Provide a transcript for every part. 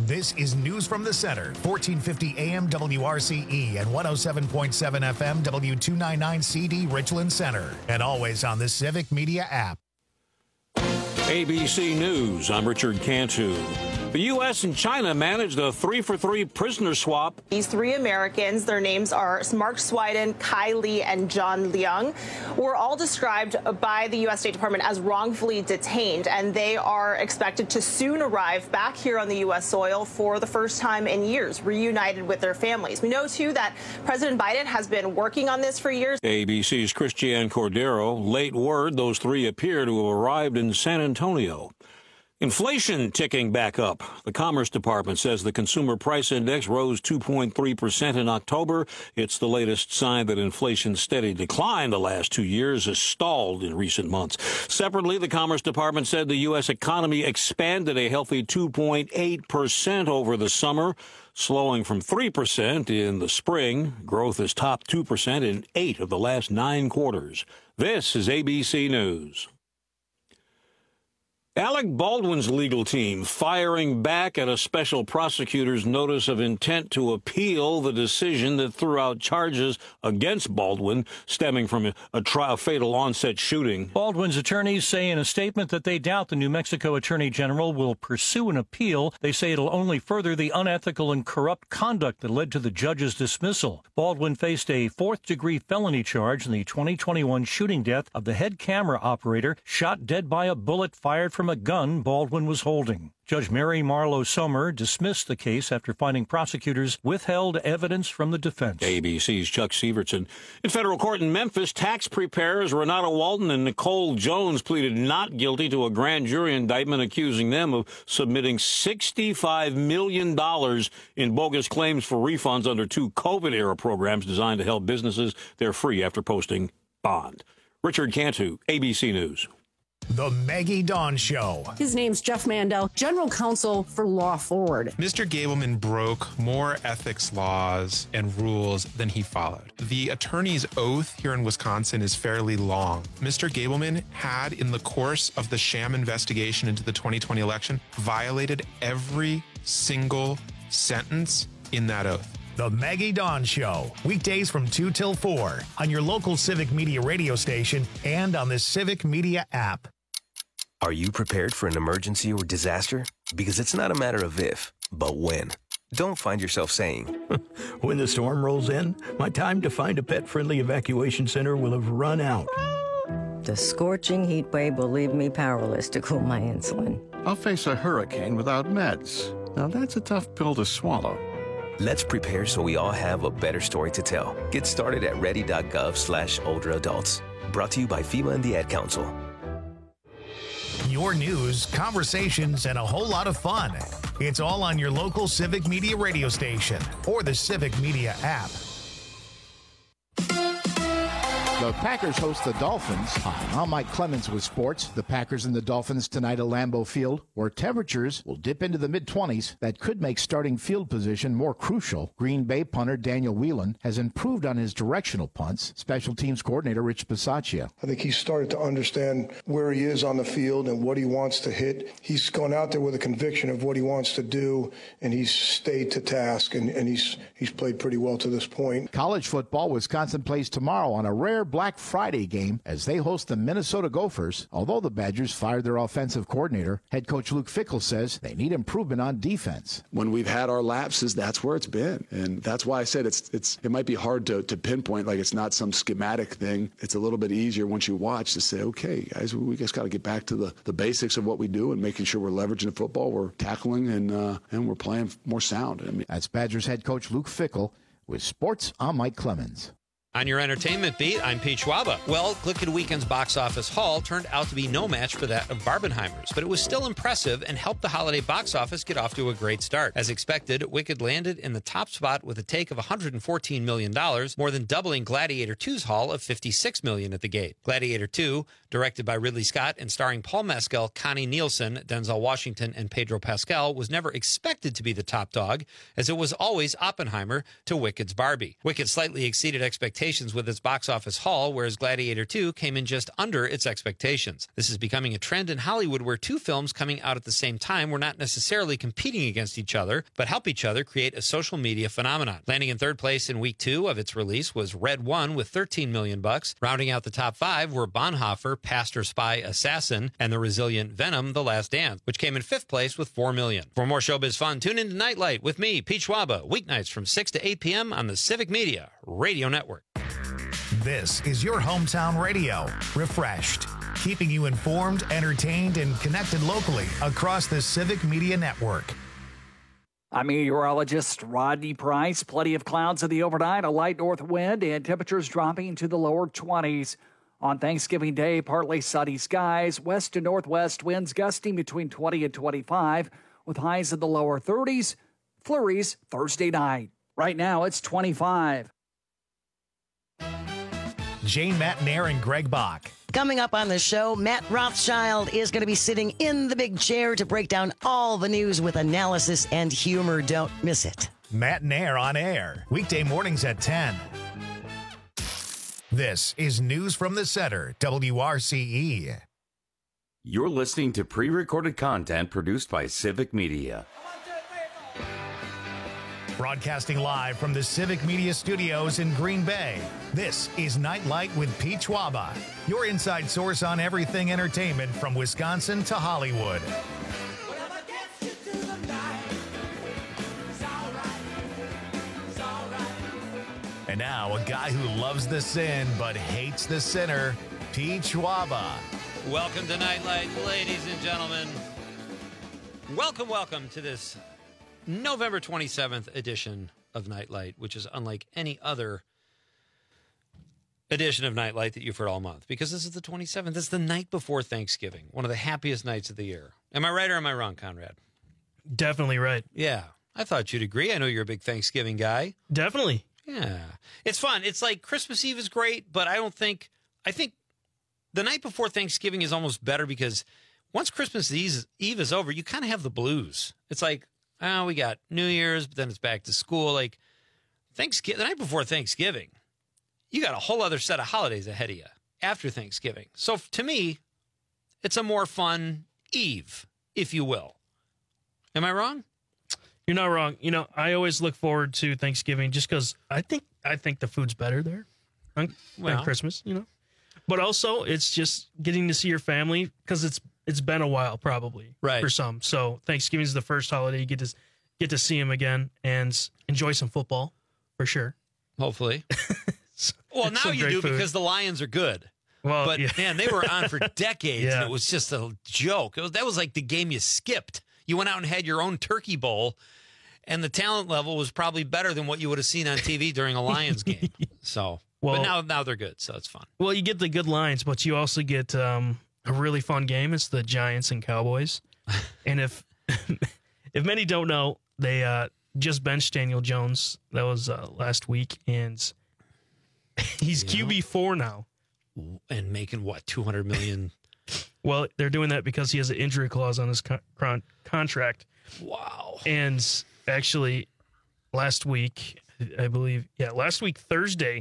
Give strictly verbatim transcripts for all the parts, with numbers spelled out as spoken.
This is News from the Center, fourteen fifty A M W R C E and one oh seven point seven F M W two ninety-nine C D Richland Center. And always on the Civic Media app. A B C News, I'm Richard Cantu. The U S and China managed a three-for-three prisoner swap. These three Americans, their names are Mark Swiden, Kai Li, and John Leung, were all described by the U S State Department as wrongfully detained, and they are expected to soon arrive back here on the U S soil for the first time in years, reunited with their families. We know, too, that President Biden has been working on this for years. A B C's Christiane Cordero, late word, those three appear to have arrived in San Antonio. Inflation ticking back up. The Commerce Department says the Consumer Price Index rose two point three percent in October. It's the latest sign that inflation's steady decline the last two years has stalled in recent months. Separately, the Commerce Department said the U S economy expanded a healthy two point eight percent over the summer, slowing from three percent in the spring. Growth has topped two percent in eight of the last nine quarters. This is A B C News. Alec Baldwin's legal team firing back at a special prosecutor's notice of intent to appeal the decision that threw out charges against Baldwin stemming from a, a trial fatal onset shooting. Baldwin's attorneys say in a statement that they doubt the New Mexico Attorney General will pursue an appeal. They say it'll only further the unethical and corrupt conduct that led to the judge's dismissal. Baldwin faced a fourth-degree felony charge in the twenty twenty-one shooting death of the head camera operator, shot dead by a bullet fired from a gun Baldwin was holding. Judge Mary Marlowe Sommer dismissed the case after finding prosecutors withheld evidence from the defense. A B C's Chuck Severson. In federal court in Memphis, tax preparers Renata Walton and Nicole Jones pleaded not guilty to a grand jury indictment accusing them of submitting sixty-five million dollars in bogus claims for refunds under two COVID-era programs designed to help businesses. They're free after posting bond. Richard Cantu, A B C News. The Maggie Dawn Show. His name's Jeff Mandel, General Counsel for Law Forward. Mister Gableman broke more ethics laws and rules than he followed. The attorney's oath here in Wisconsin is fairly long. Mister Gableman had, in the course of the sham investigation into the twenty twenty election, violated every single sentence in that oath. The Maggie Dawn Show, weekdays from two till four on your local Civic Media radio station and on the Civic Media app. Are you prepared for an emergency or disaster? Because it's not a matter of if, but when. Don't find yourself saying, when the storm rolls in, my time to find a pet-friendly evacuation center will have run out. The scorching heat wave will leave me powerless to cool my insulin. I'll face a hurricane without meds. Now that's a tough pill to swallow. Let's prepare so we all have a better story to tell. Get started at ready.gov slash older adults. Brought to you by FEMA and the Ad Council. Your news, conversations, and a whole lot of fun. It's all on your local Civic Media radio station or the Civic Media app. The Packers host the Dolphins. Hi, I'm Mike Clemens with sports. The Packers and the Dolphins tonight at Lambeau Field, where temperatures will dip into the mid-twenties. That could make starting field position more crucial. Green Bay punter Daniel Whelan has improved on his directional punts. Special teams coordinator Rich Bisaccia. I think he's started to understand where he is on the field and what he wants to hit. He's gone out there with a conviction of what he wants to do, and he's stayed to task, and, and he's he's played pretty well to this point. College football, Wisconsin plays tomorrow on a rare Black Friday game as they host the Minnesota Gophers. Although the Badgers fired their offensive coordinator, head coach Luke Fickell says they need improvement on defense. When we've had our lapses, that's where it's been. And that's why I said it's it's it might be hard to, to pinpoint, like it's not some schematic thing. It's a little bit easier once you watch to say, okay, guys, we just got to get back to the, the basics of what we do and making sure we're leveraging the football, we're tackling, and uh, and we're playing more sound. I mean, that's Badgers head coach Luke Fickell. With sports, I'm Mike Clemens. On your entertainment beat, I'm Pete Schwaba. Well, Glicked Weekend's box office haul turned out to be no match for that of Barbenheimer's, but it was still impressive and helped the holiday box office get off to a great start. As expected, Wicked landed in the top spot with a take of one hundred fourteen million dollars, more than doubling Gladiator two's haul of fifty-six million dollars at the gate. Gladiator two, directed by Ridley Scott and starring Paul Mescal, Connie Nielsen, Denzel Washington, and Pedro Pascal, was never expected to be the top dog, as it was always Oppenheimer to Wicked's Barbie. Wicked slightly exceeded expectations expectations with its box office haul, whereas Gladiator two came in just under its expectations. This is becoming a trend in Hollywood where two films coming out at the same time were not necessarily competing against each other, but help each other create a social media phenomenon. Landing in third place in week two of its release was Red One with thirteen million bucks. Rounding out the top five were Bonhoeffer, Pastor, Spy, Assassin, and the resilient Venom, The Last Dance, which came in fifth place with four million. For more showbiz fun, tune in to Nightlight with me, Pete Schwaba, weeknights from six to eight p.m. on the Civic Media Radio Network. This is your hometown radio, refreshed, keeping you informed, entertained, and connected locally across the Civic Media Network. I'm meteorologist Rodney Price. Plenty of clouds in the overnight, a light north wind, and temperatures dropping to the lower twenties. On Thanksgiving Day, partly sunny skies, west to northwest winds gusting between twenty and twenty-five, with highs in the lower thirties. Flurries Thursday night. Right now, it's twenty-five. Jane Matnair and Greg Bach. Coming up on the show, Matt Rothschild is going to be sitting in the big chair to break down all the news with analysis and humor. Don't miss it. Matnair on air, weekday mornings at ten. This is News from the Center, W R C E. You're listening to pre-recorded content produced by Civic Media. Broadcasting live from the Civic Media Studios in Green Bay, this is Nightlight with Pete Schwaba, your inside source on everything entertainment from Wisconsin to Hollywood. And now, a guy who loves the sin but hates the sinner, Pete Schwaba. Welcome to Nightlight, ladies and gentlemen. Welcome, welcome to this November twenty-seventh edition of Nightlight, which is unlike any other edition of Nightlight that you've heard all month, because this is the twenty-seventh. It's the night before Thanksgiving, one of the happiest nights of the year. Am I right or am I wrong, Conrad? Definitely right. Yeah, I thought you'd agree. I know you're a big Thanksgiving guy. Definitely. Yeah. It's fun. It's like Christmas Eve is great, but I don't think, I think the night before Thanksgiving is almost better because once Christmas Eve is over, you kind of have the blues. It's like, oh, we got New Year's, but then it's back to school. Like Thanksgiving, the night before Thanksgiving, you got a whole other set of holidays ahead of you after Thanksgiving. So to me, it's a more fun eve, if you will. Am I wrong? You're not wrong. You know, I always look forward to Thanksgiving just because I think I think the food's better there than Well. Christmas, you know. But also, it's just getting to see your family because it's it's been a while probably Right. for some. So Thanksgiving is the first holiday you get to get to see them again and enjoy some football for sure. Hopefully. Well, now Some you great do food. because the Lions are good. Well, but yeah. man, they were on for decades, Yeah. and it was just a joke. It was, that was like the game you skipped. You went out and had your own turkey bowl, and the talent level was probably better than what you would have seen on T V during a Lions game. So, Well- but now now they're good, so it's fun. Well, you get the good lines, but you also get um, a really fun game. It's the Giants and Cowboys. And if if many don't know, they uh, just benched Daniel Jones. That was uh, last week, and he's Q B four now. And making what two hundred million? Well, they're doing that because he has an injury clause on his con- con- contract. Wow. And actually, last week, I believe, yeah, last week Thursday,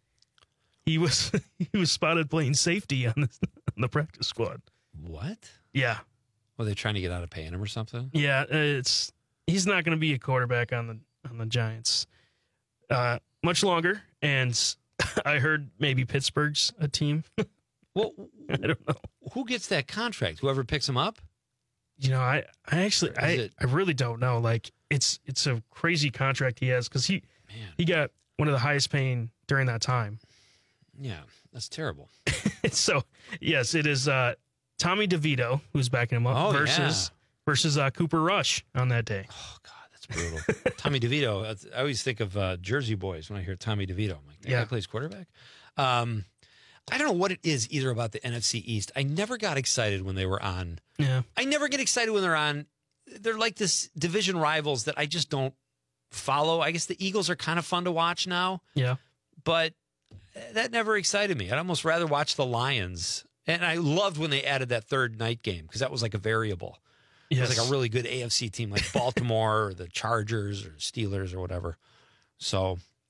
he was he was spotted playing safety on the, on the practice squad. What? Yeah, Were they trying to get out of paying him or something? yeah, it's he's not going to be a quarterback on the on the Giants uh, much longer. And I heard maybe Pittsburgh's a team. Well, I don't know. Who gets that contract? Whoever picks him up? You know, I, I actually, Is I, it- I really don't know. Like, it's it's a crazy contract he has because he he got one of the highest paying during that time. Yeah, that's terrible. So, yes, it is uh, Tommy DeVito who's backing him up Oh, versus versus uh, Cooper Rush on that day. Oh God, that's brutal. Tommy DeVito. that's- I always think of uh, Jersey Boys when I hear Tommy DeVito. I'm like, that Yeah. guy plays quarterback. Um, I don't know what it is either about the N F C East. I never got excited when they were on. Yeah, I never get excited when they're on. They're like this division rivals that I just don't follow. I guess the Eagles are kind of fun to watch now, yeah. but that never excited me. I'd almost rather watch the Lions. And I loved when they added that third night game because that was like a variable. It was Yes. like a really good A F C team like Baltimore or the Chargers or Steelers or whatever. So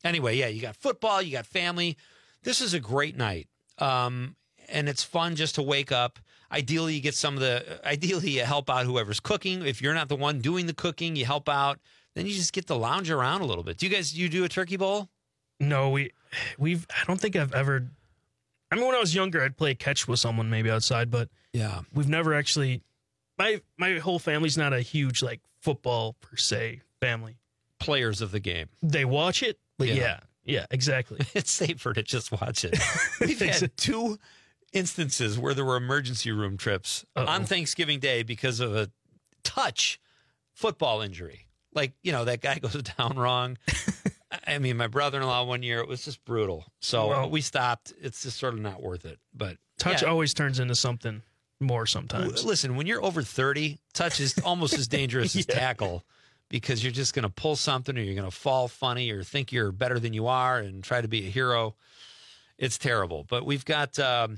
Anyway, yeah, you got football, you got family. This is a great night. Um, and it's fun just to wake up. Ideally, you get some of the, ideally you help out whoever's cooking. If you're not the one doing the cooking, you help out. Then you just get to lounge around a little bit. Do you guys, you do a turkey bowl? No, we, we've, I don't think I've ever, I mean, when I was younger, I'd play catch with someone maybe outside, but yeah, we've never actually, my, my whole family's not a huge, like, football per se family. Players of the game. They watch it, but yeah, yeah, yeah exactly. It's safer to just watch it. We've had two instances where there were emergency room trips Uh-oh. on Thanksgiving Day because of a touch football injury. Like, you know, that guy goes down wrong. I mean, my brother-in-law one year, it was just brutal. So well, we stopped. It's just sort of not worth it. But touch yeah. always turns into something more sometimes. Listen, when you're over thirty, touch is almost as dangerous as yeah. tackle, because you're just going to pull something, or you're going to fall funny, or think you're better than you are and try to be a hero. It's terrible. But we've got um,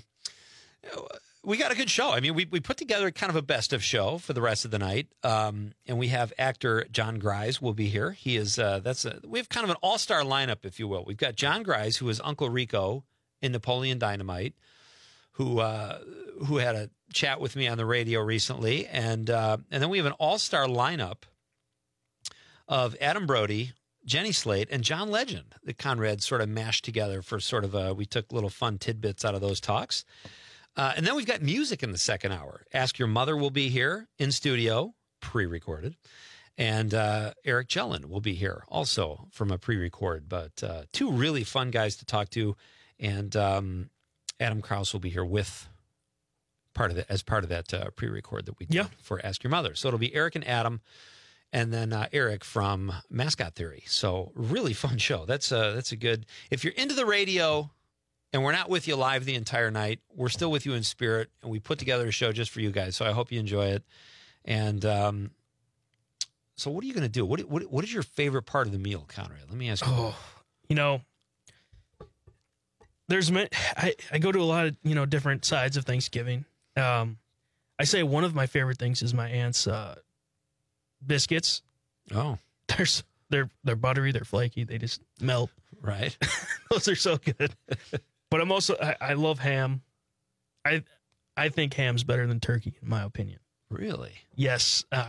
we got a good show. I mean, we we put together kind of a best of show for the rest of the night, um, and we have actor John Grise will be here. He is uh, that's a, we have kind of an all star lineup, if you will. We've got John Grise, who is Uncle Rico in Napoleon Dynamite, who uh, who had a chat with me on the radio recently, and uh, and then we have an all star lineup of Adam Brody, Jenny Slate, and John Legend that Conrad sort of mashed together for sort of a, we took little fun tidbits out of those talks. Uh, and then we've got music in the second hour. Ask Your Mother will be here in studio, pre-recorded. And uh, Eric Jellin will be here also from a pre-record. But uh, two really fun guys to talk to. And um, Adam Krause will be here with part of it as part of that uh, pre-record that we did yeah. for Ask Your Mother. So it'll be Eric and Adam, and then uh, Eric from Mascot Theory. So really fun show. That's a, that's a good, if you're into the radio and we're not with you live the entire night, we're still with you in spirit, and we put together a show just for you guys. So I hope you enjoy it. And um, so what are you going to do? What, what What is your favorite part of the meal, Conrad? Let me ask you. Oh, you know, there's, I, I go to a lot of, you know, different sides of Thanksgiving. Um, I say one of my favorite things is my aunt's uh, biscuits. Oh, there's they're they're buttery, they're flaky, they just melt. Right, those are so good. But I'm also I, I love ham. I I think ham's better than turkey, in my opinion. Really? Yes. Uh,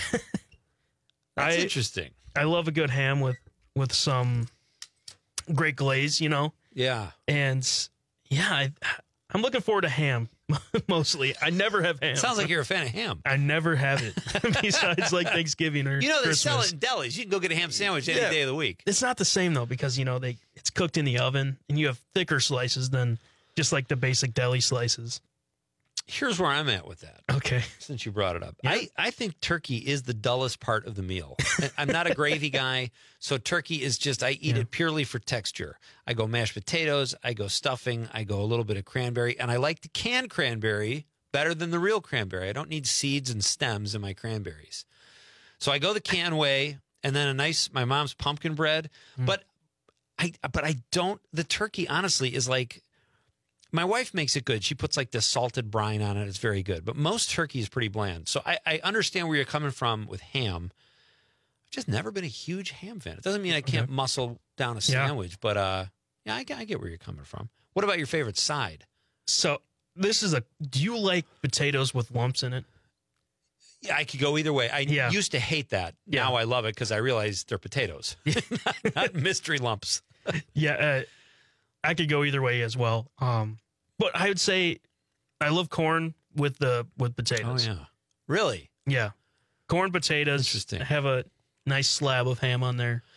That's I, interesting. I love a good ham with with some great glaze, you know. Yeah. And yeah, I, I'm looking forward to ham. Mostly, I never have ham. Sounds like you're a fan of ham. I never have it besides like Thanksgiving or you know they Christmas. sell it in delis. You can go get a ham sandwich any yeah. day of the week. It's not the same though, because you know they it's cooked in the oven and you have thicker slices than just like the basic deli slices. Here's where I'm at with that. Okay, since you brought it up, yeah. I I think turkey is the dullest part of the meal. I'm not a gravy guy, so turkey is just I eat yeah. it purely for texture. I go mashed potatoes, I go stuffing, I go a little bit of cranberry, and I like the canned cranberry better than the real cranberry. I don't need seeds and stems in my cranberries. So I go the can way, and then a nice, my mom's pumpkin bread. Mm. But I, but I don't, the turkey honestly is like, my wife makes it good. She puts like this salted brine on it. It's very good. But most turkey is pretty bland. So I, I understand where you're coming from with ham. I've just never been a huge ham fan. It doesn't mean I can't okay. muscle down a sandwich, yeah. but uh, yeah, I, I get where you're coming from. What about your favorite side? So this is a, do you like potatoes with lumps in it? Yeah, I could go either way. I yeah. used to hate that. Yeah. Now I love it because I realize they're potatoes, not, not mystery lumps. Yeah, uh, I could go either way as well. Um, but I would say I love corn with the with potatoes. Oh yeah, really? Yeah, corn potatoes. Interesting. Have a nice slab of ham on there.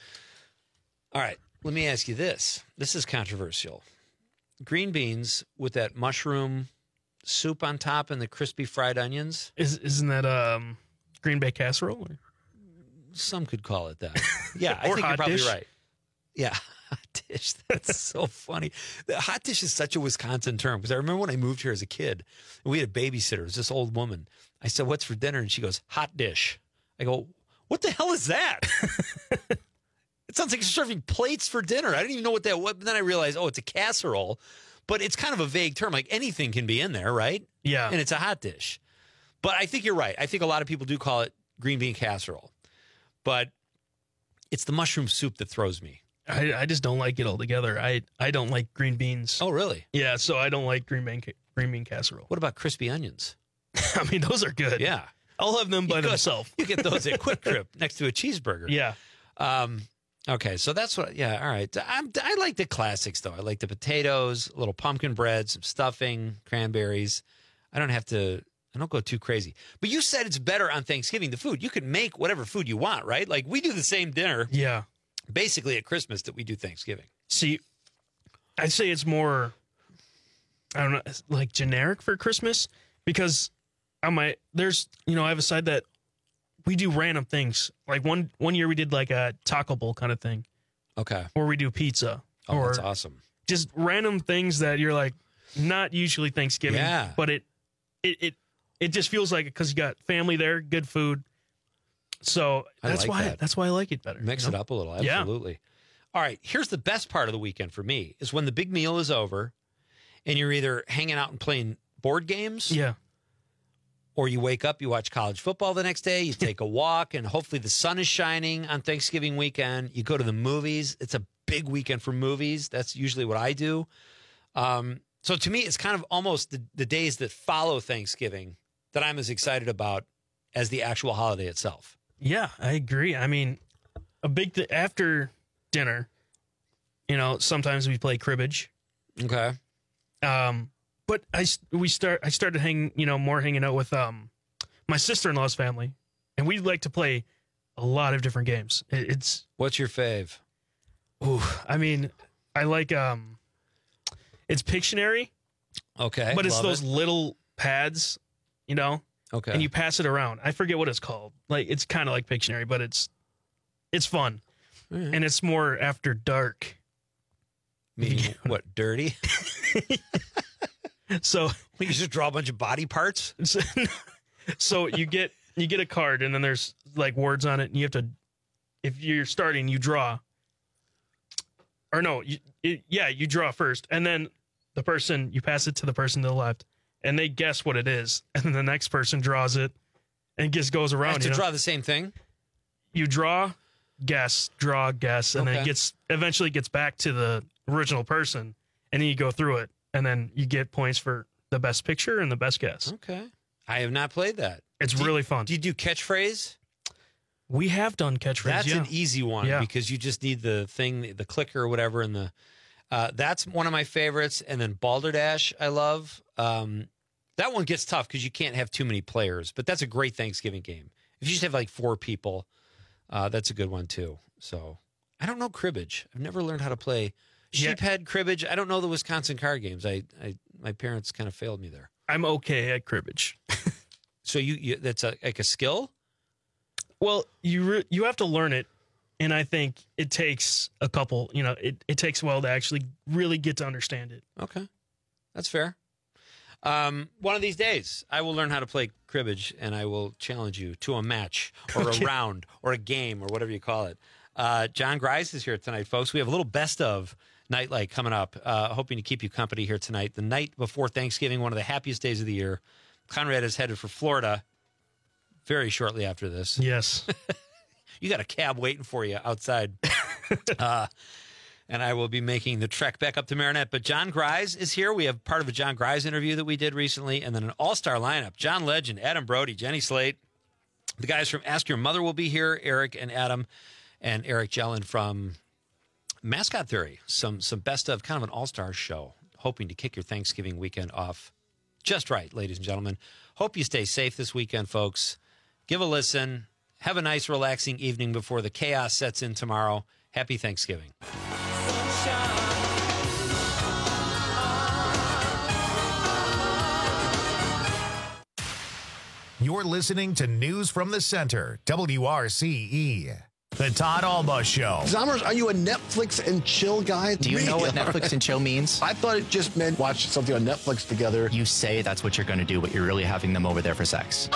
All right, let me ask you this. This is controversial. Green beans with that mushroom soup on top and the crispy fried onions. Is, isn't that um, Green Bay casserole? Or? Some could call it that. Yeah, I or think hot you're probably dish. right. Yeah, hot dish. That's so funny. The hot dish is such a Wisconsin term because I remember when I moved here as a kid, and we had a babysitter. It was this old woman. I said, "What's for dinner?" And she goes, "Hot dish." I go, "What the hell is that?" It sounds like you're serving plates for dinner. I didn't even know what that was. But then I realized, oh, it's a casserole. But it's kind of a vague term. Like anything can be in there, right? Yeah. And it's a hot dish. But I think you're right. I think a lot of people do call it green bean casserole. But it's the mushroom soup that throws me. I, I just don't like it altogether. I, I don't like green beans. Oh, really? Yeah, so I don't like green bean, ca- green bean casserole. What about crispy onions? I mean, those are good. Yeah. I'll have them by You go- themselves. You get those at Quick Trip next to a cheeseburger. Yeah. Um, okay, so that's what, yeah, all right. I'm, I like the classics, though. I like the potatoes, a little pumpkin bread, some stuffing, cranberries. I don't have to, I don't go too crazy. But you said it's better on Thanksgiving, the food. You can make whatever food you want, right? Like, we do the same dinner. Yeah. Basically at Christmas that we do Thanksgiving. See, I'd say it's more, I don't know, like generic for Christmas because on my, there's, you know, I have a side that we do random things. Like one one year we did like a taco bowl kind of thing. Okay. Or we do pizza. Oh, or that's awesome. Just random things that you're like, not usually Thanksgiving. Yeah. But it, it, it, it just feels like it because you got family there, good food. So I that's like why that. that's why I like it better. Mix you know? it up a little, Yeah. absolutely. All right, here's the best part of the weekend for me is when the big meal is over and you're either hanging out and playing board games. Yeah. Or you wake up, you watch college football the next day, you take a walk, and hopefully the sun is shining on Thanksgiving weekend. You go to the movies. It's a big weekend for movies. That's usually what I do. Um, so to me, it's kind of almost the, the days that follow Thanksgiving that I'm as excited about as the actual holiday itself. Yeah, I agree. I mean, a big th- after dinner, you know, sometimes we play cribbage. Okay. Um, but I s- we start. I started hanging, you know, more hanging out with um my sister-in-law's family, and we like to play a lot of different games. It, it's What's your fave? ooh, I mean, I like um, it's Pictionary. Okay, but it's love those it. little pads, you know. Okay. And you pass it around. I forget what it's called. Like it's kind of like Pictionary, but it's it's fun, right. and it's more after dark. Meaning what? Dirty? So you just draw a bunch of body parts. So, so you get you get a card, and then there's like words on it, and you have to, if you're starting, you draw. Or no, you, it, yeah, you draw first, and then the person you pass it to the person to the left, and they guess what it is, and then the next person draws it, and just goes I around. have to you know? draw the same thing. You draw, guess, draw, guess, and then Okay. it gets eventually gets back to the original person, and then you go through it, and then you get points for the best picture and the best guess. Okay. I have not played that. It's Do you- really fun. Do you do catchphrase? We have done catchphrase. That's yeah. an easy one Yeah. because you just need the thing, the clicker or whatever. And the uh, that's one of my favorites. And then Balderdash, I love. Um, that one gets tough because you can't have too many players. But that's a great Thanksgiving game. If you just have like four people, uh, that's a good one too. So I don't know cribbage. I've never learned how to play Yeah. sheephead cribbage. I don't know the Wisconsin card games. I, I my parents kind of failed me there. I'm okay at cribbage. So you, you that's a, like a skill. Well, you re- you have to learn it, and I think it takes a couple. You know, it, it takes a while to actually really get to understand it. Okay, that's fair. Um, one of these days, I will learn how to play cribbage, and I will challenge you to a match or Okay. a round or a game or whatever you call it. Uh, John Grice is here tonight, folks. We have a little best of Nightlight coming up. Uh, hoping to keep you company here tonight. The night before Thanksgiving, one of the happiest days of the year. Conrad is headed for Florida very shortly after this. Yes. You got a cab waiting for you outside. uh, and I will be making the trek back up to Marinette. But John Grice is here. We have part of a John Grice interview that we did recently, and then an all-star lineup. John Legend, Adam Brody, Jenny Slate. The guys from Ask Your Mother will be here, Eric and Adam, and Eric Jellin from Mascot Theory. Some, some best of, kind of an all-star show, hoping to kick your Thanksgiving weekend off just right, ladies and gentlemen. Hope you stay safe this weekend, folks. Give a listen. Have a nice, relaxing evening before the chaos sets in tomorrow. Happy Thanksgiving. You're listening to News from the Center, W R C E. The Todd Alba Show. Zommers, are you a Netflix and chill guy? Do you know what Really? Netflix and chill means? I thought it just meant watch something on Netflix together. You say that's what you're going to do, but you're really having them over there for sex.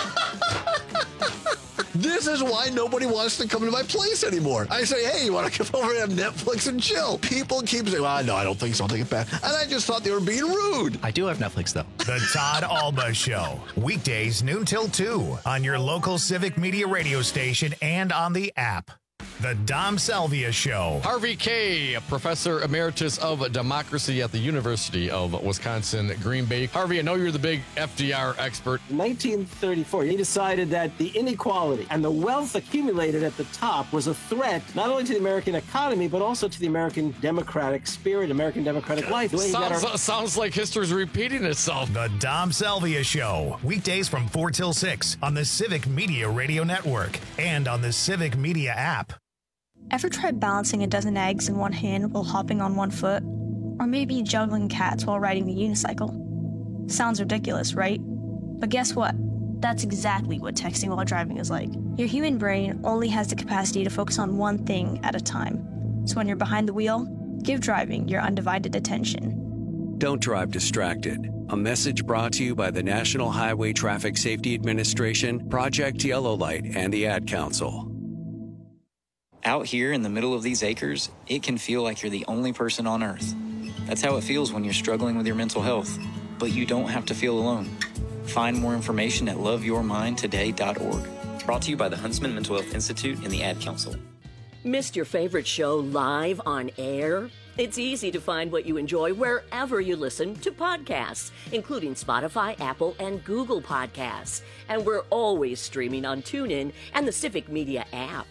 This is why nobody wants to come to my place anymore. I say, hey, you want to come over and have Netflix and chill? People keep saying, well, no, I don't think so. I'll take it back. And I just thought they were being rude. I do have Netflix, though. The Todd Alba Show. Weekdays, noon till two on your local Civic Media radio station and on the app. The Dom Salvia Show. Harvey Kaye, Professor Emeritus of Democracy at the University of Wisconsin, Green Bay. Harvey, I know you're the big F D R expert. In nineteen thirty-four, he decided that the inequality and the wealth accumulated at the top was a threat not only to the American economy, but also to the American democratic spirit, American democratic life. The way he got Sounds, our- sounds like history's repeating itself. The Dom Salvia Show. Weekdays from four till six on the Civic Media Radio Network and on the Civic Media app. Ever tried balancing a dozen eggs in one hand while hopping on one foot? Or maybe juggling cats while riding the unicycle? Sounds ridiculous, right? But guess what? That's exactly what texting while driving is like. Your human brain only has the capacity to focus on one thing at a time. So when you're behind the wheel, give driving your undivided attention. Don't drive distracted. A message brought to you by the National Highway Traffic Safety Administration, Project Yellow Light, and the Ad Council. Out here in the middle of these acres, it can feel like you're the only person on Earth. That's how it feels when you're struggling with your mental health. But you don't have to feel alone. Find more information at love your mind today dot org. Brought to you by the Huntsman Mental Health Institute and the Ad Council. Missed your favorite show live on air? It's easy to find what you enjoy wherever you listen to podcasts, including Spotify, Apple, and Google Podcasts. And we're always streaming on TuneIn and the Civic Media app.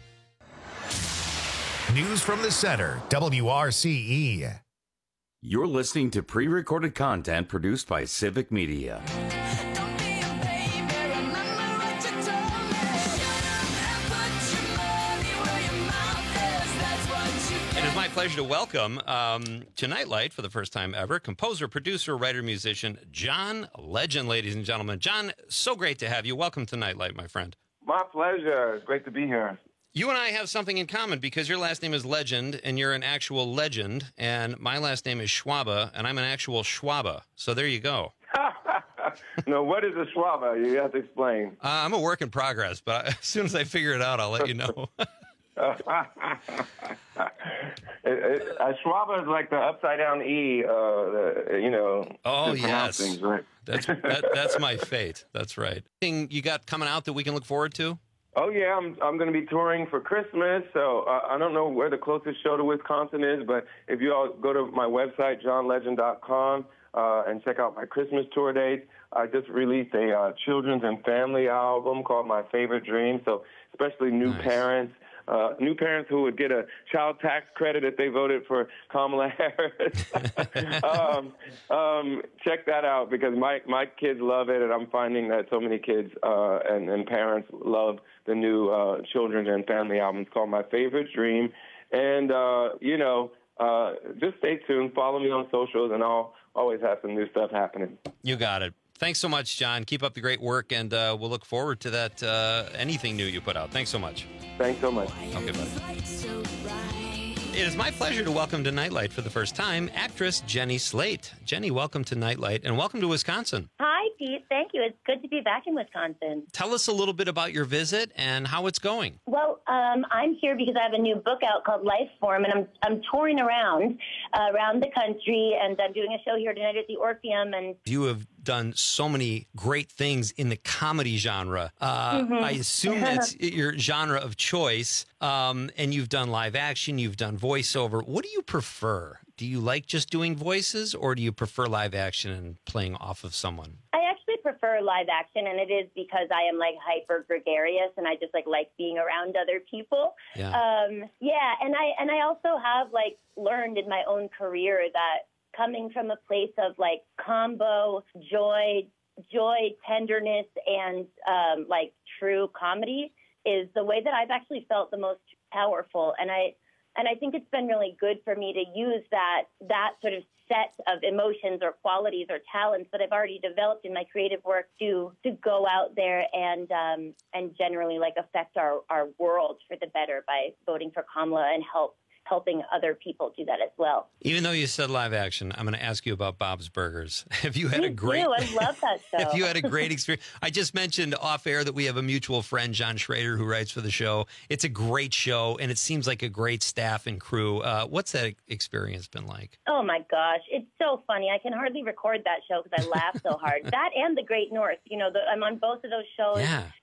News from the Center, W R C E. You're listening to pre-recorded content produced by Civic Media. It is my pleasure to welcome um, to Nightlight for the first time ever, composer, producer, writer, musician, John Legend, ladies and gentlemen. John, so great to have you. Welcome to Nightlight, my friend. My pleasure. It's great to be here. You and I have something in common because your last name is Legend and you're an actual legend, and my last name is Schwaba and I'm an actual Schwaba. So there you go. No, what is a Schwaba? You have to explain. Uh, I'm a work in progress, but as soon as I figure it out, I'll let you know. it, it, a Schwaba is like the upside down E, uh, the, you know. Oh, to pronounce yes. things, right? That's, that, that's my fate. That's right. Anything you got coming out that we can look forward to? Oh, yeah, I'm I'm going to be touring for Christmas, so uh, I don't know where the closest show to Wisconsin is, but if you all go to my website, john legend dot com, uh, and check out my Christmas tour dates, I just released a uh, children's and family album called My Favorite Dream, so especially new nice. parents, uh, new parents who would get a child tax credit if they voted for Kamala Harris. um, um, check that out because my, my kids love it, and I'm finding that so many kids uh, and, and parents love the new uh, children's and family album. It's called My Favorite Dream. And, uh, you know, uh, just stay tuned. Follow me on socials, and I'll always have some new stuff happening. You got it. Thanks so much, John. Keep up the great work, and uh, we'll look forward to that, uh, anything new you put out. Thanks so much. Thanks so much. Okay, bye. It is my pleasure to welcome to Nightlight for the first time actress Jenny Slate. Jenny, welcome to Nightlight, and welcome to Wisconsin. Hi, Pete. Thank you. It's good to be back in Wisconsin. Tell us a little bit about your visit and how it's going. Well, um, I'm here because I have a new book out called Life Form, and I'm I'm touring around uh, around the country, and I'm doing a show here tonight at the Orpheum. And you have done so many great things in the comedy genre. Uh, mm-hmm. I assume that's your genre of choice, um, and you've done live action, you've done voiceover. What do you prefer? Do you like just doing voices, or do you prefer live action and playing off of someone? I actually prefer live action, and it is because I am like hyper gregarious, and I just like like being around other people. Yeah. Um, yeah, and I and I also have like learned in my own career that coming from a place of like combo joy, joy, tenderness, and um, like true comedy is the way that I've actually felt the most powerful, and I. And I think it's been really good for me to use that that sort of set of emotions or qualities or talents that I've already developed in my creative work to to go out there and um, and generally like affect our, our world for the better by voting for Kamala and help helping other people do that as well. Even though you said live action, I'm going to ask you about Bob's Burgers. Have you had Me a great? Too. I love that show. Have you had a great experience? I just mentioned off air that we have a mutual friend, John Schrader, who writes for the show. It's a great show, and it seems like a great staff and crew. Uh, what's that experience been like? Oh my gosh, it's so funny. I can hardly record that show because I laugh so hard. That and The Great North. You know, the, I'm on both of those shows. Yeah.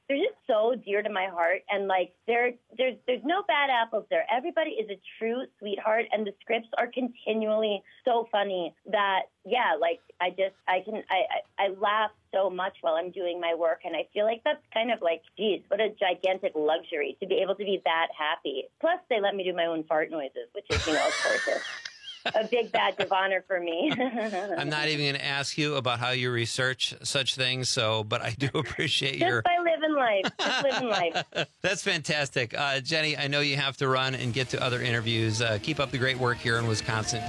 they're just so dear to my heart. And like, there, there's, there's no bad apples there. Everybody is a true sweetheart, and the scripts are continually so funny that, yeah, like I just, I can, I, I, I laugh so much while I'm doing my work. And I feel like that's kind of like, geez, what a gigantic luxury to be able to be that happy. Plus they let me do my own fart noises, which is, you know, of course, a big badge of honor for me. I'm not even going to ask you about how you research such things, so, but I do appreciate Just your... by living life. Just living life. That's fantastic. Uh, Jenny, I know you have to run and get to other interviews. Uh, keep up the great work here in Wisconsin.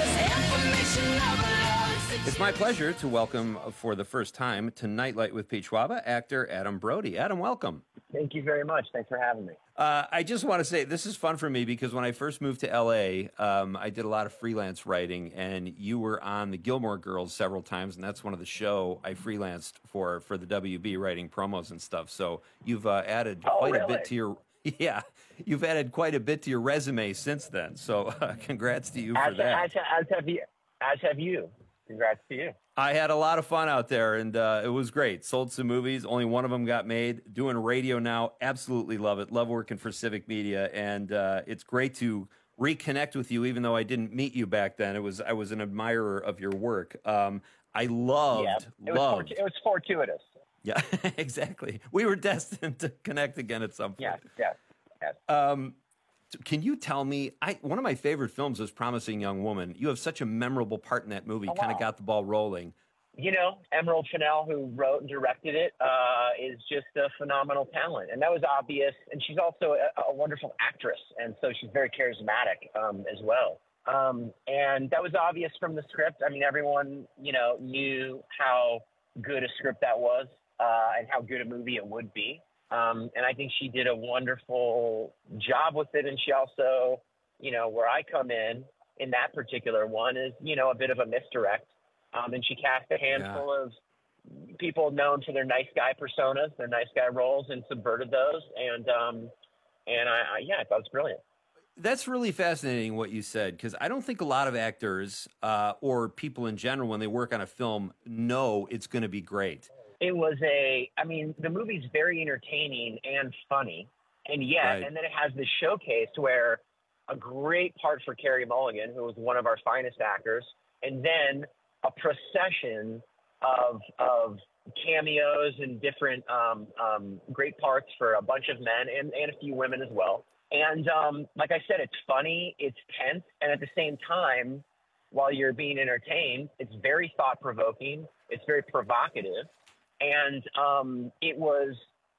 It's my pleasure to welcome for the first time to Nightlight with Pete Schwaba, actor Adam Brody. Adam, welcome. Thank you very much. Thanks for having me. Uh, I just want to say this is fun for me because when I first moved to L A, um, I did a lot of freelance writing, and you were on the Gilmore Girls several times, and that's one of the show I freelanced for for the W B, writing promos and stuff. So you've uh, added Oh, quite really? a bit to your yeah, you've added quite a bit to your resume since then. So uh, congrats to you As, for that. as, as have you. As have you. Congrats to you. I had a lot of fun out there, and uh, it was great. Sold some movies. Only one of them got made. Doing radio now. Absolutely love it. Love working for Civic Media, and uh, it's great to reconnect with you, even though I didn't meet you back then. It was I was an admirer of your work. Um, I loved, yeah, it was, loved. fortu- it was fortuitous. Yeah, exactly. We were destined to connect again at some point. Yes, yes, yes. Um, can you tell me, I one of my favorite films is Promising Young Woman. You have such a memorable part in that movie, Oh, kind of wow. got the ball rolling. You know, Emerald Fennell, who wrote and directed it, uh, is just a phenomenal talent. And that was obvious. And she's also a, a wonderful actress. And so she's very charismatic um, as well. Um, and that was obvious from the script. I mean, everyone, you know, knew how good a script that was uh, and how good a movie it would be. Um, and I think she did a wonderful job with it. And she also, you know, where I come in, in that particular one is, you know, a bit of a misdirect. Um, and she cast a handful yeah. of people known for their nice guy personas, their nice guy roles, and subverted those. And, um, and I, I, yeah, I thought it was brilliant. That's really fascinating what you said, because I don't think a lot of actors uh, or people in general, when they work on a film, know it's going to be great. It was a, I mean, the movie's very entertaining and funny. And yet, Right. and then it has this showcase where a great part for Carey Mulligan, who was one of our finest actors, and then a procession of of cameos and different um, um, great parts for a bunch of men and, and a few women as well. And um, like I said, it's funny, it's tense, and at the same time, while you're being entertained, it's very thought-provoking, it's very provocative, and um, it was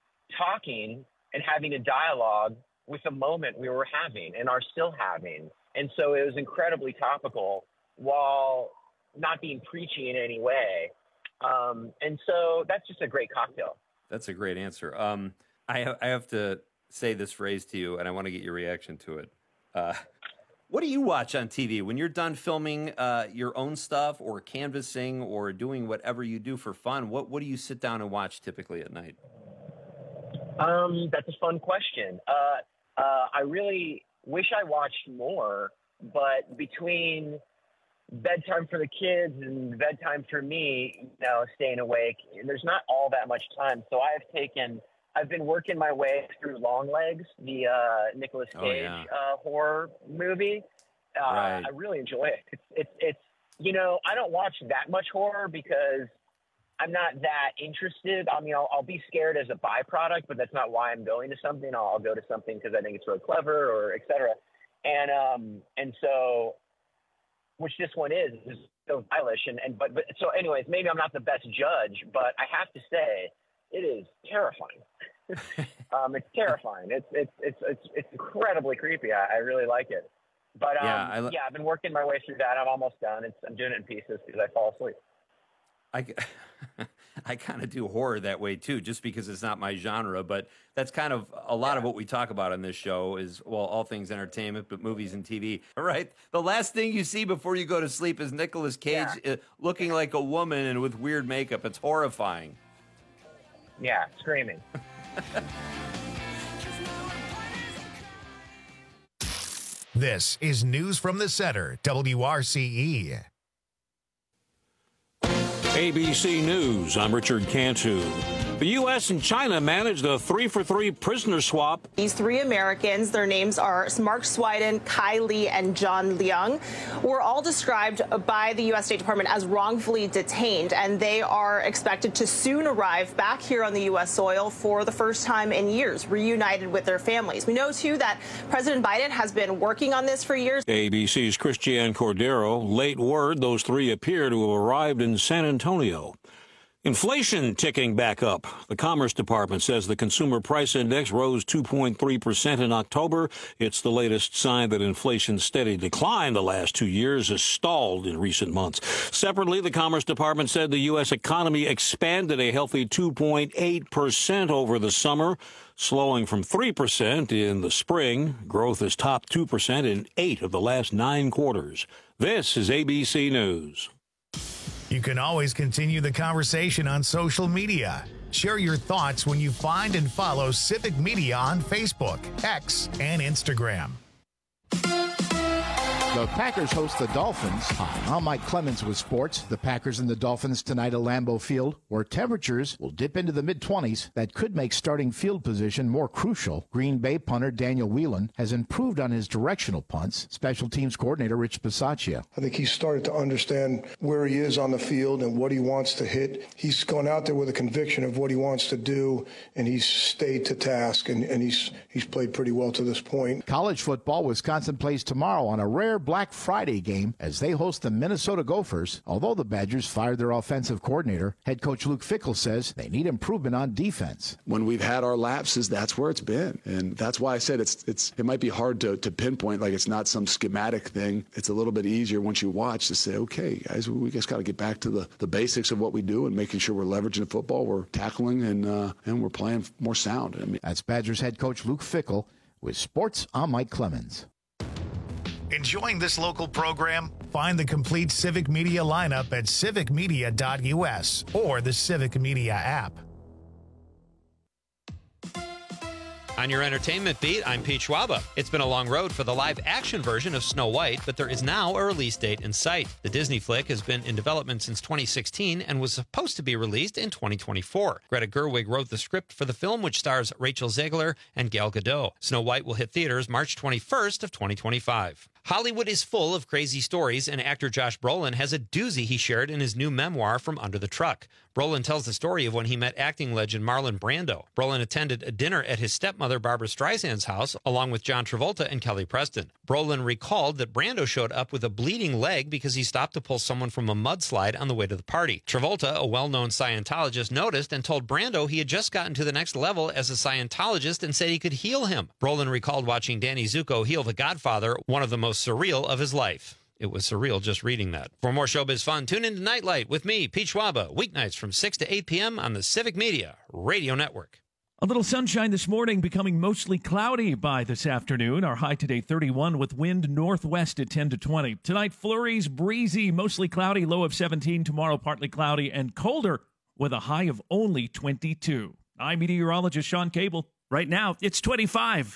talking and having a dialogue with the moment we were having and are still having. And so it was incredibly topical while not being preachy in any way. Um, and so that's just a great cocktail. That's a great answer. Um, I, ha- I have to say this phrase to you, and I want to get your reaction to it. Uh, what do you watch on T V when you're done filming uh, your own stuff or canvassing or doing whatever you do for fun? What, what do you sit down and watch typically at night? Um, that's a fun question. Uh, uh, I really wish I watched more, but between bedtime for the kids and bedtime for me, you know, staying awake, there's not all that much time. So I have taken, I've been working my way through Longlegs, the uh, Nicolas Cage Oh, yeah. uh, horror movie. Uh, Right. I really enjoy it. It's, it's, it's, you know, I don't watch that much horror because I'm not that interested. I mean, I'll, I'll be scared as a byproduct, but that's not why I'm going to something. I'll, I'll go to something because I think it's really clever or et cetera. And, um, and so, which this one is, is so stylish. And, and but, but so anyways, maybe I'm not the best judge, but I have to say it is terrifying. um, it's terrifying. It's, it's, it's, it's, it's incredibly creepy. I, I really like it. But um, Yeah, I yeah, li- I've been working my way through that. I'm almost done. It's, I'm doing it in pieces because I fall asleep. I, I kind of do horror that way too, just because it's not my genre. But that's kind of a lot of what we talk about on this show is, well, all things entertainment, but movies and T V. All right. The last thing you see before you go to sleep is Nicolas Cage uh, looking like a woman and with weird makeup. It's horrifying. Yeah, screaming. This is News from the Center, W R C E. A B C News, I'm Richard Cantu. The U S and China managed a three-for-three prisoner swap. These three Americans, their names are Mark Swiden, Kai Li, and John Leung, were all described by the U S State Department as wrongfully detained, and they are expected to soon arrive back here on the U S soil for the first time in years, reunited with their families. We know, too, that President Biden has been working on this for years. A B C's Christiane Cordero, late word those three appear to have arrived in San Antonio. Inflation ticking back up. The Commerce Department says the Consumer Price Index rose two point three percent in October. It's the latest sign that inflation's steady decline the last two years has stalled in recent months. Separately, the Commerce Department said the U S economy expanded a healthy two point eight percent over the summer, slowing from three percent in the spring. Growth has topped two percent in eight of the last nine quarters. This is A B C News. You can always continue the conversation on social media. Share your thoughts when you find and follow Civic Media on Facebook, X, and Instagram. The Packers host the Dolphins. Hi, I'm Mike Clemens with sports. The Packers and the Dolphins tonight at Lambeau Field, where temperatures will dip into the mid-twenties. That could make starting field position more crucial. Green Bay punter Daniel Whelan has improved on his directional punts. Special teams coordinator Rich Bisaccia. I think he's started to understand where he is on the field and what he wants to hit. He's gone out there with a conviction of what he wants to do, and he's stayed to task, and, and he's he's played pretty well to this point. College football, Wisconsin plays tomorrow on a rare Black Friday game as they host the Minnesota Gophers. Although the Badgers fired their offensive coordinator, head coach Luke Fickell says they need improvement on defense. When we've had our lapses, that's where it's been. And that's why I said it's it's it might be hard to, to pinpoint, like it's not some schematic thing. It's a little bit easier once you watch to say, okay, guys, we just got to get back to the, the basics of what we do and making sure we're leveraging the football, we're tackling, and uh, and we're playing more sound. I mean, that's Badgers head coach Luke Fickell with sports. I'm Mike Clemens. Enjoying this local program? Find the complete Civic Media lineup at civic media dot U S or the Civic Media app. On your entertainment beat, I'm Pete Schwaba. It's been a long road for the live-action version of Snow White, but there is now a release date in sight. The Disney flick has been in development since twenty sixteen and was supposed to be released in twenty twenty-four. Greta Gerwig wrote the script for the film, which stars Rachel Zegler and Gal Gadot. Snow White will hit theaters March twenty-first of twenty twenty-five. Hollywood is full of crazy stories, and actor Josh Brolin has a doozy he shared in his new memoir, From Under the Truck. Brolin tells the story of when he met acting legend Marlon Brando. Brolin attended a dinner at his stepmother Barbara Streisand's house, along with John Travolta and Kelly Preston. Brolin recalled that Brando showed up with a bleeding leg because he stopped to pull someone from a mudslide on the way to the party. Travolta, a well-known Scientologist, noticed and told Brando he had just gotten to the next level as a Scientologist and said he could heal him. Brolin recalled watching Danny Zuko heal the Godfather, one of the most surreal of his life. It was surreal just reading that. For more showbiz fun, tune in to Nightlight with me, Pete Schwaba, weeknights from six to eight p.m. on the Civic Media Radio Network. A little sunshine this morning, becoming mostly cloudy by this afternoon. Our high today thirty-one with wind northwest at ten to twenty. Tonight, flurries, breezy, mostly cloudy, low of seventeen. Tomorrow, partly cloudy and colder with a high of only twenty-two. I'm meteorologist Sean Cable. Right now, it's twenty-five.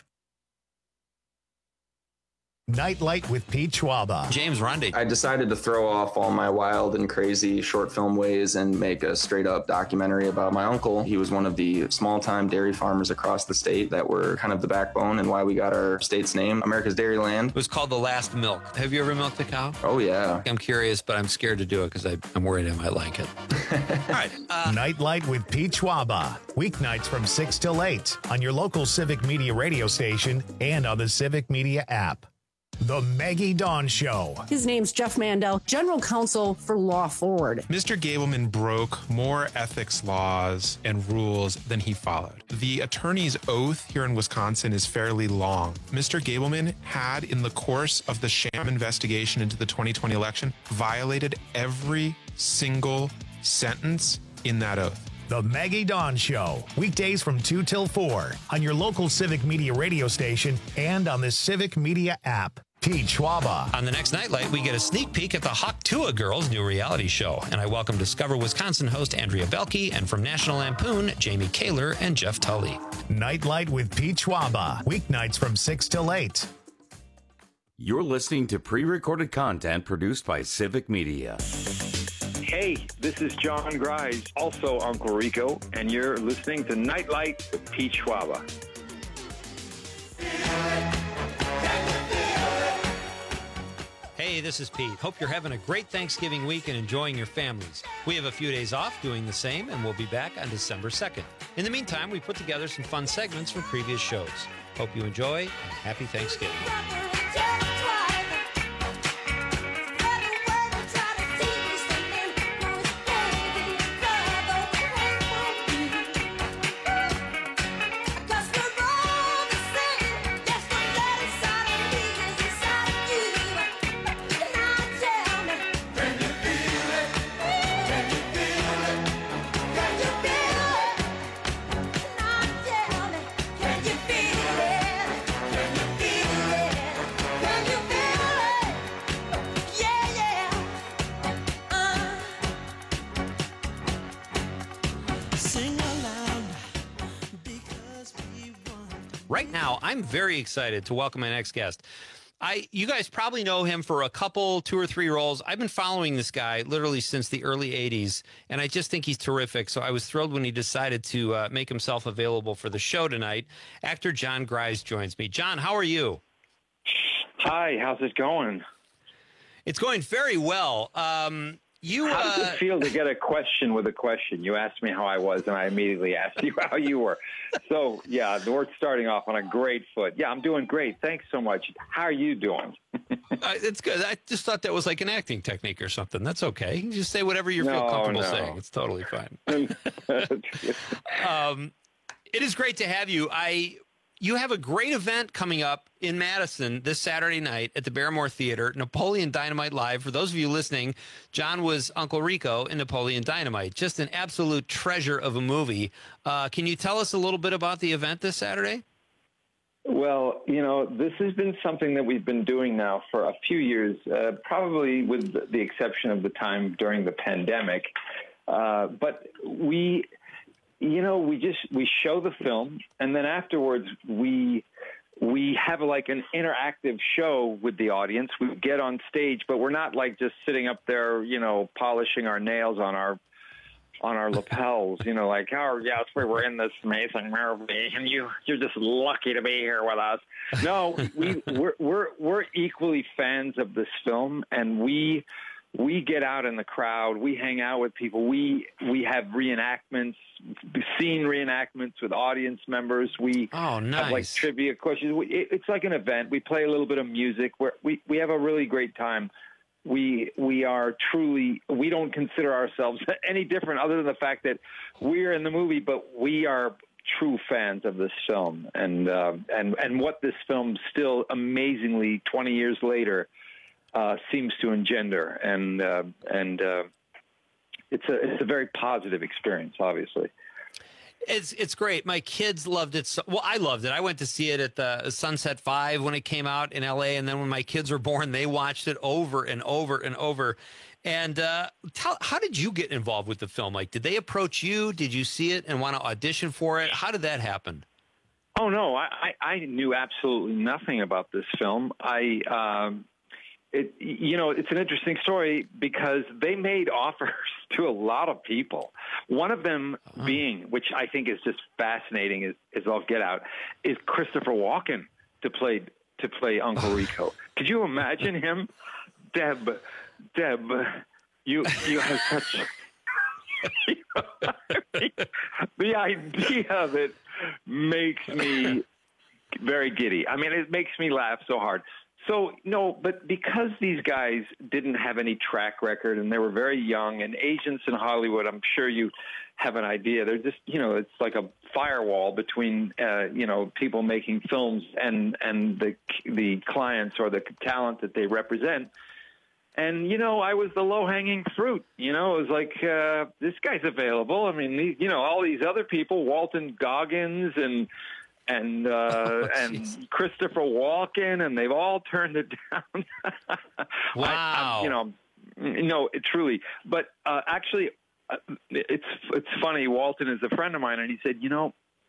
Nightlight with Pete Schwaba. James Ronde. I decided to throw off all my wild and crazy short film ways and make a straight up documentary about my uncle. He was one of the small time dairy farmers across the state that were kind of the backbone and why we got our state's name, America's Dairyland. It was called The Last Milk. Have you ever milked a cow? Oh, yeah. I'm curious, but I'm scared to do it because I'm worried I might like it. All right. Uh, Nightlight with Pete Schwaba. Weeknights from six till eight on your local Civic Media radio station and on the Civic Media app. The Maggie Dawn Show. His name's Jeff Mandel, General Counsel for Law Forward. Mister Gableman broke more ethics laws and rules than he followed. The attorney's oath here in Wisconsin is fairly long. Mister Gableman had, in the course of the sham investigation into the twenty twenty election, violated every single sentence in that oath. The Maggie Dawn Show, weekdays from two till four on your local Civic Media radio station and on the Civic Media app. Pete Schwaba. On the next Nightlight, we get a sneak peek at the Hawktua Girls' new reality show. And I welcome Discover Wisconsin host Andrea Belke and from National Lampoon, Jamie Kaler and Jeff Tully. Nightlight with Pete Schwaba, weeknights from six till eight. You're listening to pre-recorded content produced by Civic Media. Hey, this is John Grise, also Uncle Rico, and you're listening to Nightlight with Pete Schwaba. Hey, this is Pete. Hope you're having a great Thanksgiving week and enjoying your families. We have a few days off doing the same, and we'll be back on December second. In the meantime, we put together some fun segments from previous shows. Hope you enjoy, and happy Thanksgiving. Right now, I'm very excited to welcome my next guest. I, you guys probably know him for a couple, two or three roles. I've been following this guy literally since the early eighties, and I just think he's terrific. So I was thrilled when he decided to uh, make himself available for the show tonight. Actor John Grise joins me. John, how are you? Hi, how's it going? It's going very well. Um, you, how does uh, it feel to get a question with a question? You asked me how I was, and I immediately asked you how you were. So, yeah, we're starting off on a great foot. Yeah, I'm doing great. Thanks so much. How are you doing? uh, it's good. I just thought that was like an acting technique or something. That's okay. You just say whatever you no, feel comfortable no. saying. It's totally fine. um, it is great to have you. I... You have a great event coming up in Madison this Saturday night at the Barrymore Theater, Napoleon Dynamite Live. For those of you listening, John was Uncle Rico in Napoleon Dynamite. Just an absolute treasure of a movie. Uh, can you tell us a little bit about the event this Saturday? Well, you know, this has been something that we've been doing now for a few years, uh, probably with the exception of the time during the pandemic. Uh, but we... You know, we just we show the film, and then afterwards we we have like an interactive show with the audience. We get on stage, but we're not like just sitting up there, you know, polishing our nails on our on our lapels. You know, like, oh yes, we were in this amazing movie, and you you're just lucky to be here with us. No, we we're we're, we're equally fans of this film, and we. We get out in the crowd. We hang out with people. We we have reenactments, scene reenactments with audience members. We oh, nice. have like trivia questions. We, it, it's like an event. We play a little bit of music. We're, we we have a really great time. We we are truly. We don't consider ourselves any different, other than the fact that we're in the movie, but we are true fans of this film, and uh, and and what this film still amazingly twenty years later. Uh, seems to engender, and uh, and uh, it's a it's a very positive experience. Obviously, it's it's great. My kids loved it. So, well, I loved it. I went to see it at the Sunset Five when it came out in L A, and then when my kids were born, they watched it over and over and over. And uh, tell, how did you get involved with the film? Like, did they approach you? Did you see it and want to audition for it? How did that happen? Oh no, I I, I knew absolutely nothing about this film. I. Um, It, you know, it's an interesting story because they made offers to a lot of people. One of them uh-huh. being, which I think is just fascinating, is, is all get out, is Christopher Walken to play to play Uncle Rico. Could you imagine him, Deb? Deb, you you have such you know, I mean, the idea of it makes me very giddy. I mean, it makes me laugh so hard. So, no, but because these guys didn't have any track record and they were very young, and agents in Hollywood, I'm sure you have an idea, they're just, you know, it's like a firewall between, uh, you know, people making films and, and the, the clients or the talent that they represent. And, you know, I was the low-hanging fruit. You know, it was like, uh, this guy's available. I mean, these, you know, all these other people, Walton Goggins and... and uh, oh, and Christopher Walken, and they've all turned it down. Wow. I, you know, no, it, truly. But uh, actually, uh, it's it's funny. Walton is a friend of mine, and he said, you know,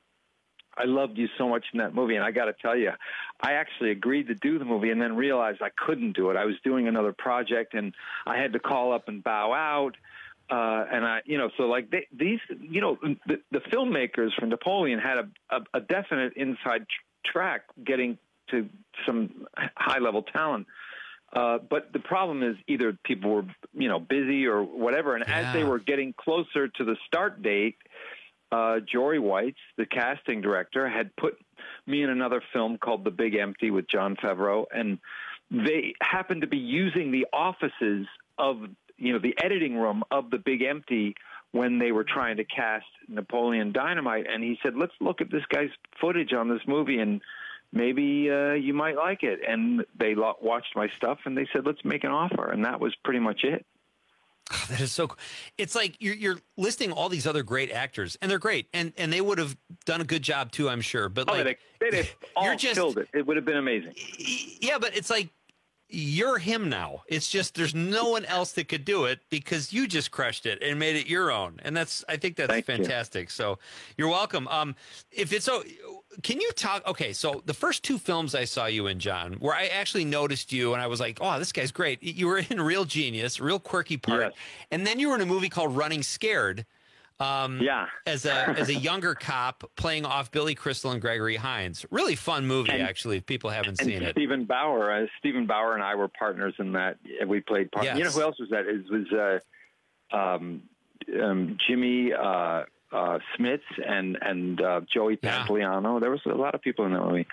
I loved you so much in that movie, and I got to tell you, I actually agreed to do the movie and then realized I couldn't do it. I was doing another project, and I had to call up and bow out. Uh, and I, you know, so like they, these, you know, the, the filmmakers from Napoleon had a, a, a definite inside tr- track getting to some high level talent. Uh, but the problem is either people were, you know, busy or whatever. And Yeah. as they were getting closer to the start date, uh, Jory Weitz, the casting director, had put me in another film called The Big Empty with Jon Favreau. And they happened to be using the offices of, you know, the editing room of The Big Empty when they were trying to cast Napoleon Dynamite. And he said, let's look at this guy's footage on this movie and maybe uh, you might like it. And they lo- watched my stuff and they said, let's make an offer. And that was pretty much it. Oh, that is so cool. It's like you're, you're listing all these other great actors, and they're great, and, and they would have done a good job too, I'm sure. But Oh, like, they, they all you're just killed it. It would have been amazing. Yeah, but it's like you're him now. It's just there's no one else that could do it because you just crushed it and made it your own, and that's I think that's Thank you. fantastic. So you're welcome. Um, if it's so, can you talk? Okay, so the first two films I saw you in, John, where I actually noticed you and I was like, oh, this guy's great. You were in Real Genius, real quirky part, Yes. and then you were in a movie called Running Scared. Um, yeah, as a as a younger cop playing off Billy Crystal and Gregory Hines. Really fun movie, And- actually. If people haven't And seen it. Stephen Bauer, uh, Stephen Bauer and I were partners in that. We played part. Yes. You know who else was that? It was uh, um, um, Jimmy uh, uh, Smits and and uh, Joey Pantoliano. There was a lot of people in that movie.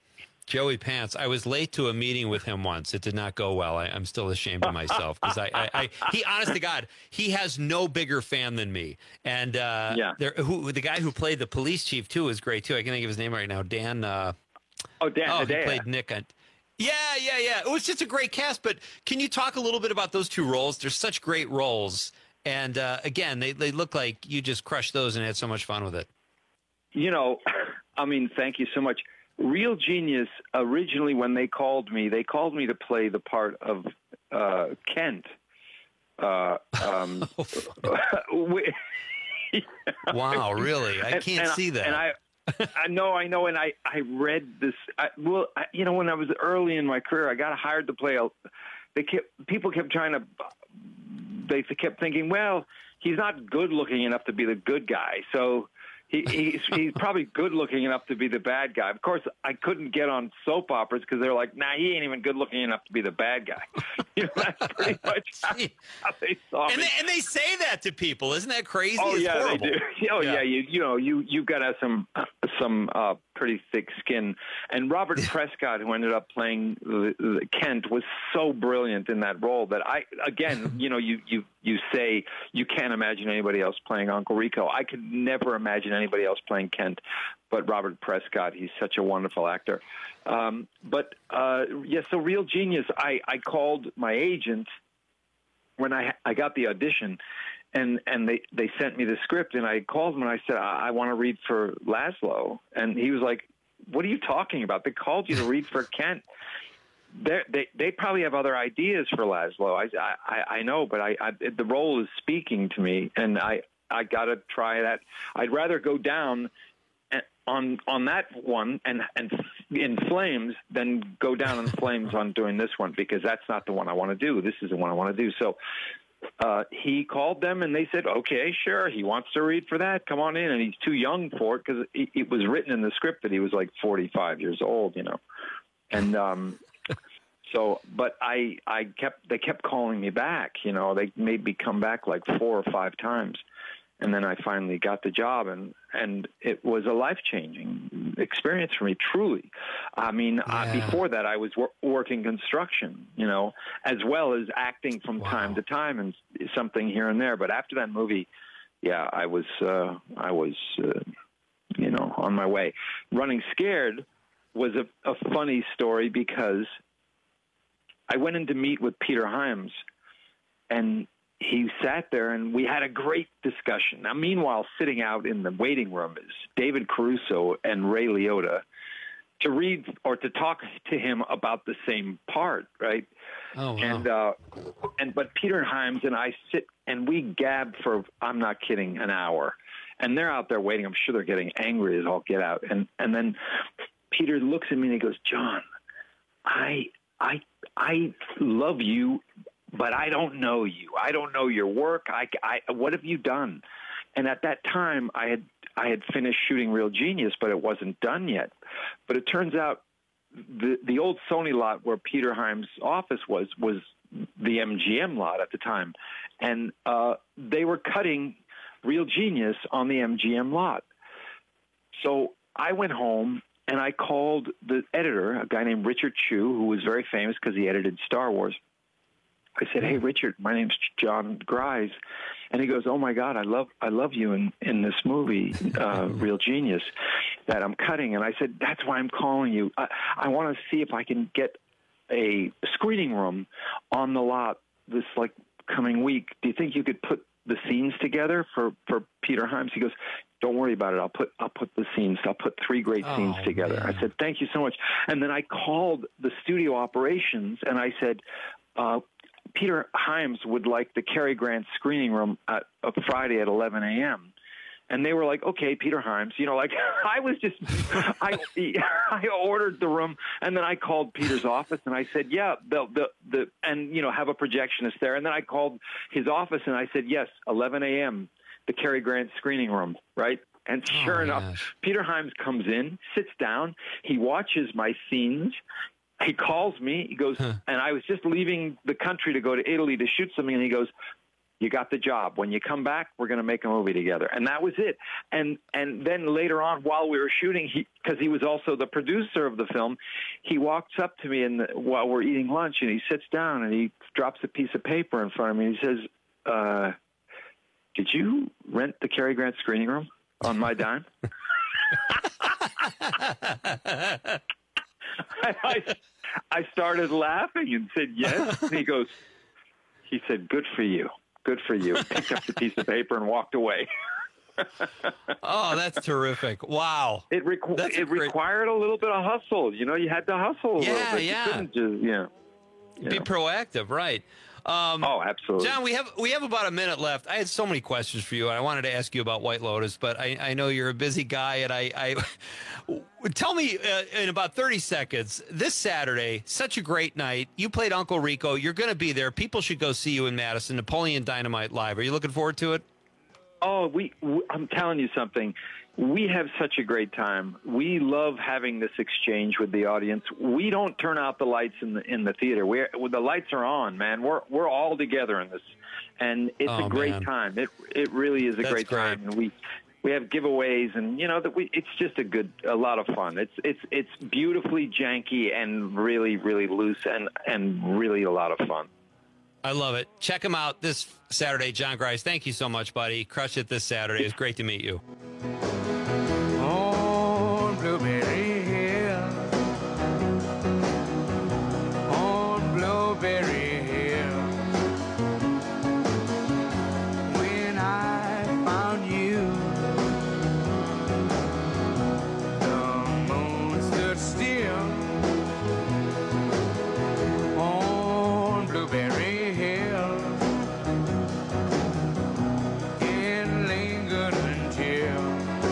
Joey Pants. I was late to a meeting with him once. It did not go well. I, I'm still ashamed of myself because I, I, I, he, honest to God, he has no bigger fan than me. And uh, Yeah. there, who the guy who played the police chief too is great too. I can't think of his name right now. Dan. Uh, oh, Dan. Oh, he Hedaya. played Nick. On, yeah, yeah, yeah. It was just a great cast. But can you talk a little bit about those two roles? They're such great roles. And uh, again, they they look like you just crushed those and had so much fun with it. You know, I mean, thank you so much. Real Genius, originally when they called me, they called me to play the part of uh, Kent. Uh, um, we- Wow, really? I And- can't and see that. And I, I know, I know, and I, I read this. I, well, I, you know, when I was early in my career, I got hired to play a. They kept people kept trying to. They kept thinking, well, he's not good looking enough to be the good guy, so. He, he's, he's probably good looking enough to be the bad guy. Of course, I couldn't get on soap operas because they're like, nah, he ain't even good looking enough to be the bad guy. You know, that's pretty much how, how they saw and me. they, and they say that to people. Isn't that crazy? Oh It's yeah, horrible. they do. Oh yeah, Yeah. you you know you you got to have some some uh, pretty thick skin. And Robert Prescott, who ended up playing the, the Kent, was so brilliant in that role that I again, you know, you you you say you can't imagine anybody else playing Uncle Rico. I could never imagine anybody else playing Kent, but Robert Prescott. He's such a wonderful actor. Um, but uh, yeah, so Real Genius. I I called my agent when I I got the audition. And and they, they sent me the script, and I called him and I said, I, I want to read for Laszlo. And he was like, what are you talking about? They called you to read for Kent. They're, they they probably have other ideas for Laszlo. I I, I know, but I, I the role is speaking to me, and I, I got to try that. I'd rather go down on on that one and and in flames than go down in flames on doing this one, because that's not the one I want to do. This is the one I want to do. So. Uh, he called them and they said, okay, sure. He wants to read for that. Come on in. And he's too young for it because it, it was written in the script that he was like forty-five years old, you know? And, um, so, but I, I kept, they kept calling me back, you know, they made me come back like four or five times. And then I finally got the job, and, and it was a life-changing experience for me, truly. I mean, yeah. uh, before that, I was wor- working construction, you know, as well as acting from wow. time to time and something here and there. But after that movie, yeah, I was, uh, I was, uh, you know, on my way. Running Scared was a, a funny story because I went in to meet with Peter Hyams, and he sat there and we had a great discussion. Now, meanwhile, sitting out in the waiting room is David Caruso and Ray Liotta to read or to talk to him about the same part, right? Oh, wow. And, uh, and, but Peter Hyams and I sit and we gab for, I'm not kidding, an hour. And they're out there waiting. I'm sure they're getting angry as all get out. And, and then Peter looks at me and he goes, John, I, I, I love you but I don't know you. I don't know your work. I, I, what have you done? And at that time, I had I had finished shooting Real Genius, but it wasn't done yet. But it turns out the the old Sony lot where Peter Hyams' office was was the M G M lot at the time, and uh, they were cutting Real Genius on the M G M lot. So I went home and I called the editor, a guy named Richard Chu, who was very famous because he edited Star Wars. I said, "Hey, Richard, my name's John Grise," and he goes, "Oh my God, I love I love you in in this movie, uh, Real Genius, that I'm cutting." And I said, "That's why I'm calling you. I, I want to see if I can get a screening room on the lot this like coming week. Do you think you could put the scenes together for for Peter Hyams?" He goes, "Don't worry about it. I'll put I'll put the scenes. I'll put three great Oh, scenes together." man. I said, "Thank you so much." And then I called the studio operations and I said, uh, Peter Hyams would like the Cary Grant screening room at, uh, Friday at eleven a.m. And they were like, "Okay, Peter Hyams." You know, like I was just, I I ordered the room, and then I called Peter's office, and I said, "Yeah, the the the," and you know, have a projectionist there. And then I called his office, and I said, "Yes, eleven a.m. the Cary Grant screening room, right?" And sure Oh, enough, gosh. Peter Hyams comes in, sits down, he watches my scenes. He calls me. He goes, and I was just leaving the country to go to Italy to shoot something, and he goes, "You got the job. When you come back, we're going to make a movie together." And that was it. And and then later on, while we were shooting, he because he was also the producer of the film, he walks up to me and while we're eating lunch, and he sits down and he drops a piece of paper in front of me. And he says, uh, "Did you rent the Cary Grant screening room on my dime?" I, I started laughing and said, "Yes." And he goes, he said, "Good for you. Good for you." Picked up the piece of paper and walked away. Oh, that's terrific. Wow. It, requ- That's a it great- required a little bit of hustle. You know, you had to hustle a Yeah, little bit. yeah. You couldn't just, you know, you Be know. proactive, right? Um, Oh, absolutely. John, we have we have about a minute left. I had so many questions for you, and I wanted to ask you about White Lotus, but I, I know you're a busy guy, and I, I tell me uh, in about thirty seconds. This Saturday, such a great night. You played Uncle Rico. You're going to be there. People should go see you in Madison. Napoleon Dynamite live. Are you looking forward to it? Oh, we, we, I'm telling you something. We have such a great time. We love having this exchange with the audience. We don't turn out the lights in the in the theater. We're the lights are on, man. We're we're all together in this, and it's Oh, a great man. time. It it really is a That's great, great. time. And we we have giveaways, and you know that we. It's just a good, a lot of fun. It's it's it's beautifully janky and really really loose and and really a lot of fun. I love it. Check him out this Saturday, John Grise. Thank you so much, buddy. Crush it this Saturday. It's great to meet you. On Blueberry Hill, on Blueberry Hill, when I found you, the moon stood still. On Blueberry Hill, it lingered until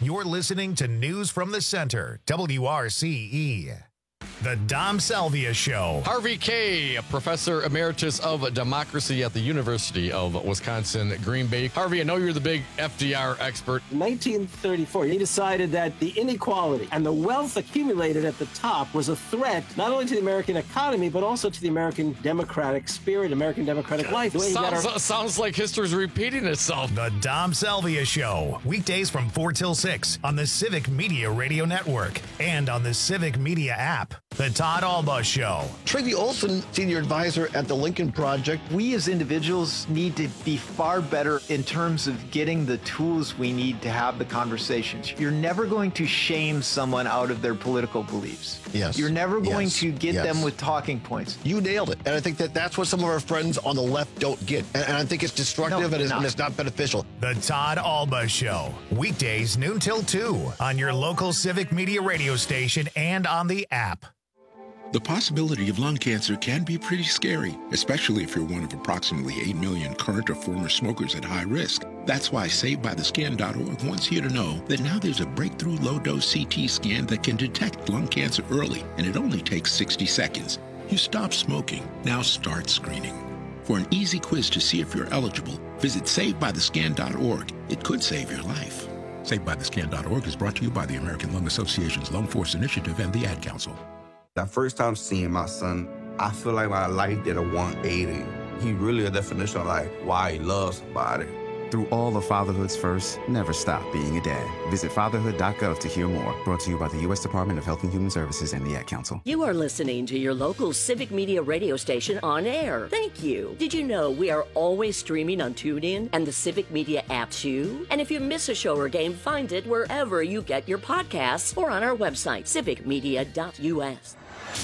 You're listening to News from the Center, W R C E. The Dom Salvia Show. Harvey Kaye, Professor Emeritus of Democracy at the University of Wisconsin, Green Bay. Harvey, I know you're the big F D R expert. In nineteen thirty-four, he decided that the inequality and the wealth accumulated at the top was a threat not only to the American economy, but also to the American democratic spirit, American democratic life. The way he got Sounds, our- sounds like history's repeating itself. The Dom Salvia Show. Weekdays from four till six on the Civic Media Radio Network and on the Civic Media app. The Todd Alba Show. Tracy Olson, Senior Advisor at the Lincoln Project. We as individuals need to be far better in terms of getting the tools we need to have the conversations. You're never going to shame someone out of their political beliefs. Yes. You're never going Yes. to get Yes. them with talking points. You nailed it. And I think that that's what some of our friends on the left don't get. And, and I think it's destructive No, and, it's, not. and it's not beneficial. The Todd Alba Show. Weekdays noon till two on your local Civic Media radio station and on the app. The possibility of lung cancer can be pretty scary, especially if you're one of approximately eight million current or former smokers at high risk. That's why Saved By The Scan dot org wants you to know that now there's a breakthrough low-dose C T scan that can detect lung cancer early, and it only takes sixty seconds. You stop smoking, now start screening. For an easy quiz to see if you're eligible, visit Saved By The Scan dot org. It could save your life. Saved By The Scan dot org is brought to you by the American Lung Association's Lung Force Initiative and the Ad Council. That first time seeing my son, I feel like my life did a one eighty. He really a definition of like why he loves somebody. Through all of fatherhood's first, never stop being a dad. Visit fatherhood dot gov to hear more. Brought to you by the U S Department of Health and Human Services and the Ad Council. You are listening to your local Civic Media radio station on air. Thank you. Did you know we are always streaming on TuneIn and the Civic Media app too? And if you miss a show or game, find it wherever you get your podcasts or on our website, civic media dot U S.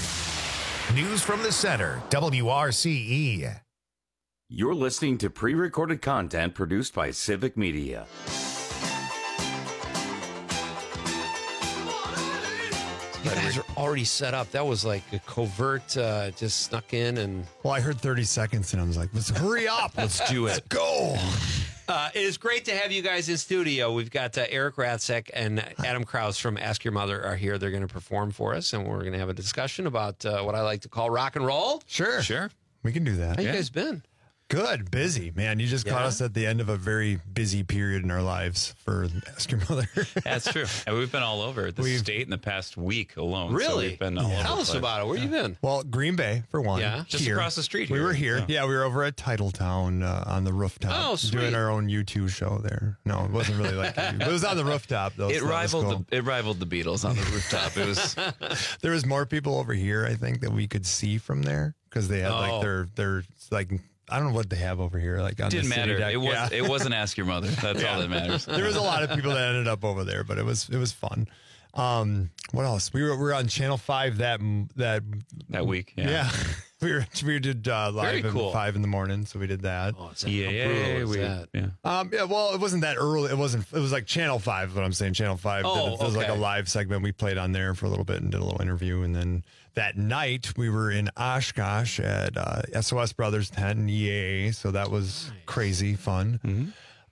News from the Center, W R C E. You're listening to pre-recorded content produced by Civic Media. You guys are already set up. That was like a covert, uh, just snuck in and. Well, I heard thirty seconds and I was like, let's hurry up. Let's do it. Let's go. Uh, it is great to have you guys in studio. We've got uh, Eric Ratzek and Adam Krause from Ask Your Mother are here. They're going to perform for us, and we're going to have a discussion about uh, what I like to call rock and roll. Sure. Sure. We can do that. How you guys been? Good, busy, man. You just caught Yeah? us at the end of a very busy period in our lives for Ask Your Mother. That's true. And we've been all over the We've- state in the past week alone. So Really? we've been all Yeah. over Tell the us place. about it. Where you been? Well, Green Bay, for one. Yeah? Just Here. across the street We here. were here. Yeah. Yeah, we were over at Titletown uh, on the rooftop. Oh, sweet. Doing our own U two show there. No, it wasn't really like you. It was on the rooftop, though. It so that was rivaled cool. the it rivaled the Beatles on the rooftop. It was There was more people over here, I think, that we could see from there because they had Oh. like their, their, like, I don't know what they have over here. Like on didn't the city matter. deck. It was Yeah. it wasn't Ask Your Mother. That's all that matters. There was a lot of people that ended up over there, but it was it was fun. Um, what else? We were we were on Channel Five that that that week. Yeah, Yeah, we were we did uh, live Very at cool. five in the morning, so we did that. Oh, is that, Yeah, how yeah, brutal yeah, is we- that? yeah. Um, yeah, well, it wasn't that early. It wasn't. It was like Channel Five. Is what I'm saying, Channel Five. Oh, It was like a okay. live segment. We played on there for a little bit and did a little interview, and then that night we were in Oshkosh at uh, S O S Brothers tent and E A A. So that was crazy fun. Mm-hmm.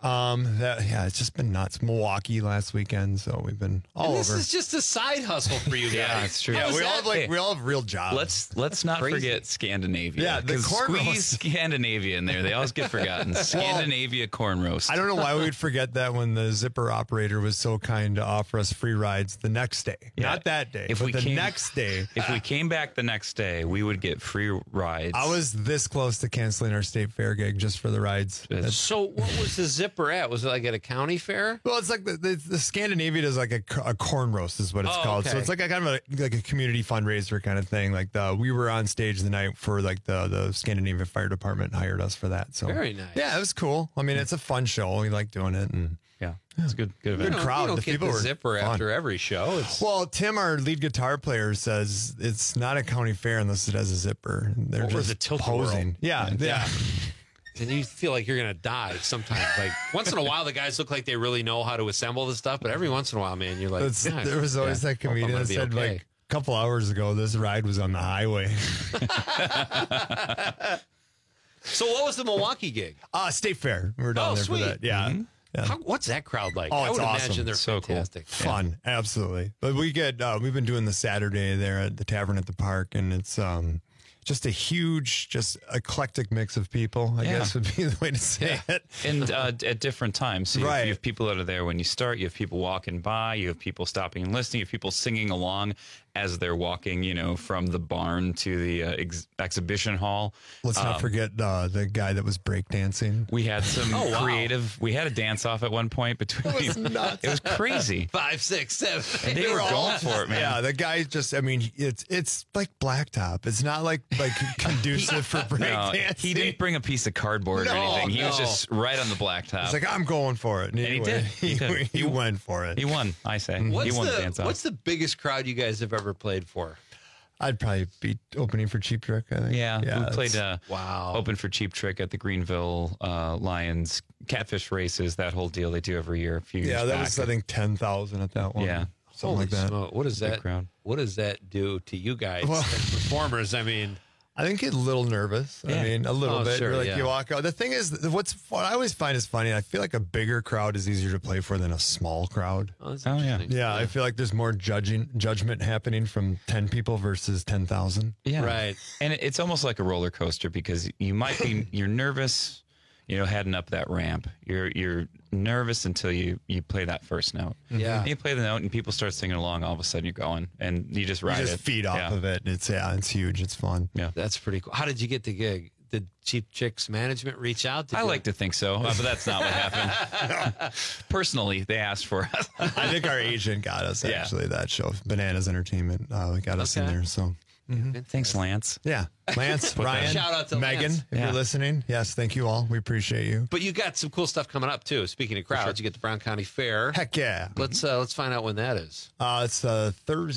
Um, that yeah, it's just been nuts. Milwaukee last weekend, so we've been all And this over. is just a side hustle for you guys. Yeah, it's true. How yeah, is we all that? have like Hey, we all have real jobs. Let's let's not Crazy. forget Scandinavia. Yeah, the 'cause corn squeeze roast. Scandinavia in there. They always get forgotten. Scandinavia corn roast. I don't know why we would forget that when the zipper operator was so kind to offer us free rides the next day. Yeah. Not that day, If but we the came- next day. If we came back the next day, we would get free rides. I was this close to canceling our state fair gig just for the rides. That's- So what was the zipper at? Was it like at a county fair? well, it's like the, the, the Scandinavia does like a, c- a corn roast is what it's Oh, called. So okay. it's like a kind of a, like a community fundraiser kind of thing. Like the we were on stage the night for like the the Scandinavia Fire Department hired us for that. So Very nice. Yeah, it was cool. I mean, it's a fun show. We like doing it and. yeah, it's a good good You Good event. don't, crowd. you don't The get people the were zipper fun. after every show. It's, Well, Tim, our lead guitar player, says it's not a county fair unless it has a zipper. They're Or just the tilt-a-whirl. posing. Yeah, yeah. and you feel like you're going to die sometimes. Like once in a while, the guys look like they really know how to assemble the stuff, but every once in a while, man, you're like, It's- "Yeah, there was always yeah, that comedian hope I'm that gonna said be okay." like a couple hours ago, this ride was on the highway. So what was the Milwaukee gig? Uh, State Fair. We were down Oh, there sweet. for that. Yeah. Mm-hmm. Yeah. How, what's that crowd like? Oh, I it's would awesome. imagine they're so fantastic. Cool. Fun, absolutely. But we get uh, we've been doing the Saturday there at the Tavern at the Park, and it's um just a huge, just eclectic mix of people, I Yeah. guess would be the way to say it. And uh, at different times. So you, Right. you have people that are there when you start. You have people walking by. You have people stopping and listening. You have people singing along as they're walking, you know, from the barn to the uh, ex- exhibition hall. Let's not Um, forget uh, the guy that was breakdancing. We had some Oh, wow. creative. We had a dance off at one point between. It was nuts. It was crazy. Five, six, seven. And they were going for it, man. Yeah, the guy just, I mean, it's it's like blacktop. It's not like like conducive for No, breakdancing. he didn't bring a piece of cardboard or No, anything. He was no. just right on the blacktop. He's like, I'm going for it. And he anyway, did. He He, did. he went for it. He won, I say. What's he won the, the dance off. What's the biggest crowd you guys have ever played for? I'd probably be opening for Cheap Trick, I think. Yeah, we played uh, wow. open for Cheap Trick at the Greenville uh, Lions catfish races. That whole deal they do every year. A few years Yeah, that back. was, I think, ten thousand at that one. Yeah. Something Holy like that. smoke. What does Big that crowd. What does that do to you guys Well- as performers? I mean, I think get a little nervous. Yeah. I mean, a little Oh, bit. sure, like yeah. you walk out. The thing is, what's what I always find is funny. I feel like a bigger crowd is easier to play for than a small crowd. oh, that's Oh, yeah. interesting. Yeah, I feel like there's more judging judgment happening from ten people versus ten thousand. Yeah. Right. And it- it's almost like a roller coaster because you might be you're nervous, you know, heading up that ramp. You're you're nervous until you you play that first note. Yeah. And you play the note and people start singing along. All of a sudden you're going and you just You ride just it. feed off Yeah. of it. It's yeah, it's huge. It's fun. Yeah. That's pretty cool. How did you get the gig? Did Cheap Chicks management reach out? Did I you- like to think so, uh, but that's not what happened. Personally, they asked for us. I think our agent got us Yeah. actually that show, Bananas Entertainment. Uh, got us in Okay. there. So Thanks, Lance. yeah, Lance, Put that- Ryan, Shout out to Megan, Lance. if Yeah. you're listening. Yes, thank you all. We appreciate you. But you got some cool stuff coming up too. Speaking of crowds, you get the Brown County Fair. Heck yeah. Let's uh, let's find out when that is. Uh, it's uh,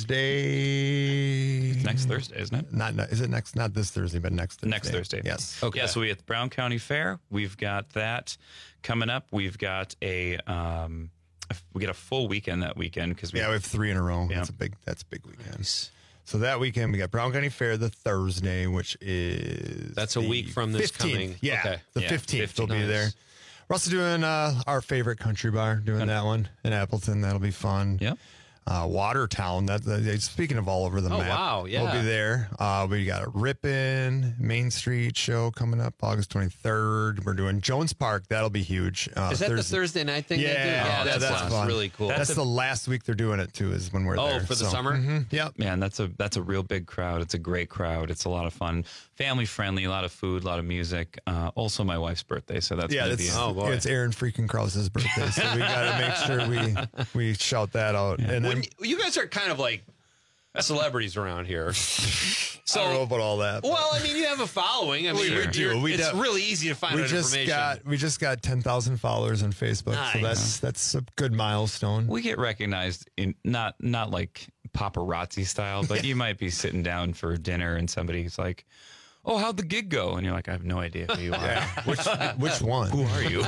Thursday. Next Thursday, isn't it? Not no, is it next? Not this Thursday, but next Thursday. Next Thursday. Yes. Okay. Yeah, so we at the Brown County Fair. We've got that coming up. We've got a um, a- we get a full weekend that weekend because we Yeah, we have three in a row. Yeah. That's a big. That's a big weekend. So that weekend we got Brown County Fair the Thursday, which is That's a the week from this fifteenth. coming- Yeah, okay. the Yeah, fifteenth. They'll be Nice. there. We're also doing uh, our favorite country bar, doing that one in Appleton. That'll be fun. Yep. Uh, Watertown. That, that speaking of all over the Oh, map. wow, yeah. We'll be there. Uh, we got a Rippin' Main Street show coming up August twenty-third. We're doing Jones Park. That'll be huge. Uh, Is that the Thursday. Thursday night thing? Yeah, they do? yeah, that's, that's, fun. really cool. That's, That's the a- last week they're doing it too. Is when we're Oh, there. for the So, summer? mhm, yep. Man, that's a that's a real big crowd. It's a great crowd. It's a lot of fun, family friendly, a lot of food, a lot of music. Uh, also, my wife's birthday, so that's Yeah, gonna that's, be a- Oh, boy. it's Aaron freaking Krause's birthday, so we got to make sure we we shout that out. And then When you, you guys are kind of like celebrities around here. So, I don't know about all that. well, I mean, you have a following. I mean, We- we you're- do. you're- We it's do. really easy to find we out just information. got we just got ten thousand followers on Facebook, so Nice. that's that's a good milestone. we get recognized in not not like paparazzi style, but you might be sitting down for dinner and somebody's like, "Oh, how'd the gig go?" And you're like, "I have no idea who you are. which which one? Who are you?"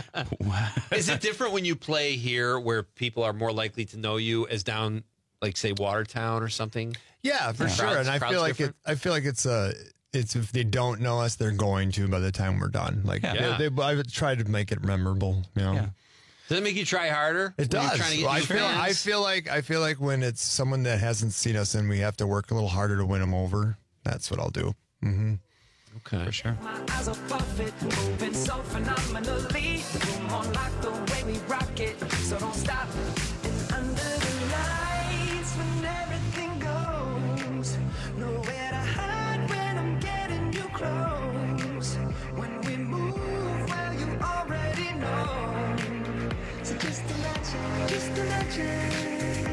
Is it different when you play here where people are more likely to know you as down, like, say, Watertown or something? Yeah, for Yeah. sure. Crowds- and I crowds feel like it. different? I feel like it's a. It's if they don't know us, they're going to by the time we're done. Like Yeah. they, they, I would try to make it memorable. You know. Yeah. Does it make you try harder? It when you're does. Trying to get Well, I new feel. I fans? feel like. I feel like when it's someone that hasn't seen us and we have to work a little harder to win them over. That's what I'll do. Mm-hmm. Okay. For sure. My eyes are perfect, moving so phenomenally. Come on, like the way we rock it, so don't stop. And under the lights, when everything goes, nowhere to hide when I'm getting you close. When we move, well, you already know. So just imagine, just imagine.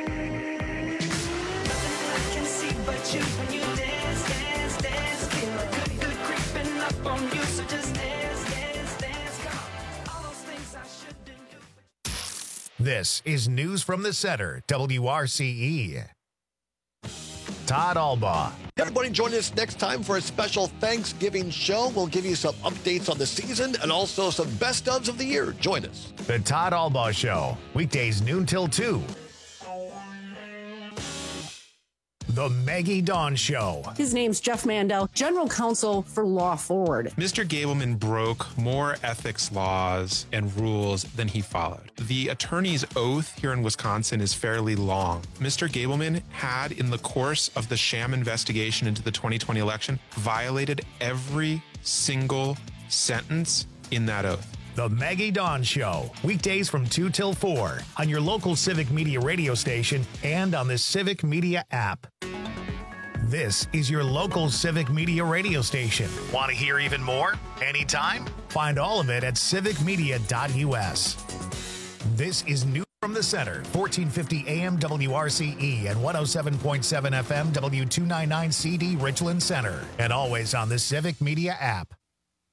Nothing I can see but you when you dance, dance, dance. Feel a good, good creeping up on you. So just dance, dance, dance. Come on. All those things I shouldn't do. This is News from the Center, W R C E. Todd Albaugh. Everybody join us next time for a special Thanksgiving show. We'll give you some updates on the season and also some best ofs of the year. Join us. The Todd Albaugh Show, weekdays noon till two. The Maggie Dawn Show. His name's Jeff Mandel, General Counsel for Law Forward. Mister Gableman broke more ethics laws and rules than he followed. The attorney's oath here in Wisconsin is fairly long. Mister Gableman had, in the course of the sham investigation into the twenty twenty election, violated every single sentence in that oath. The Maggie Dawn Show, weekdays from two till four on your local Civic Media radio station and on the Civic Media app. This is your local Civic Media radio station. Want to hear even more? Anytime? Find all of it at civic media dot u s. This is News from the Center, fourteen fifty A M W R C E and one oh seven point seven F M W two ninety-nine C D Richland Center, and always on the Civic Media app.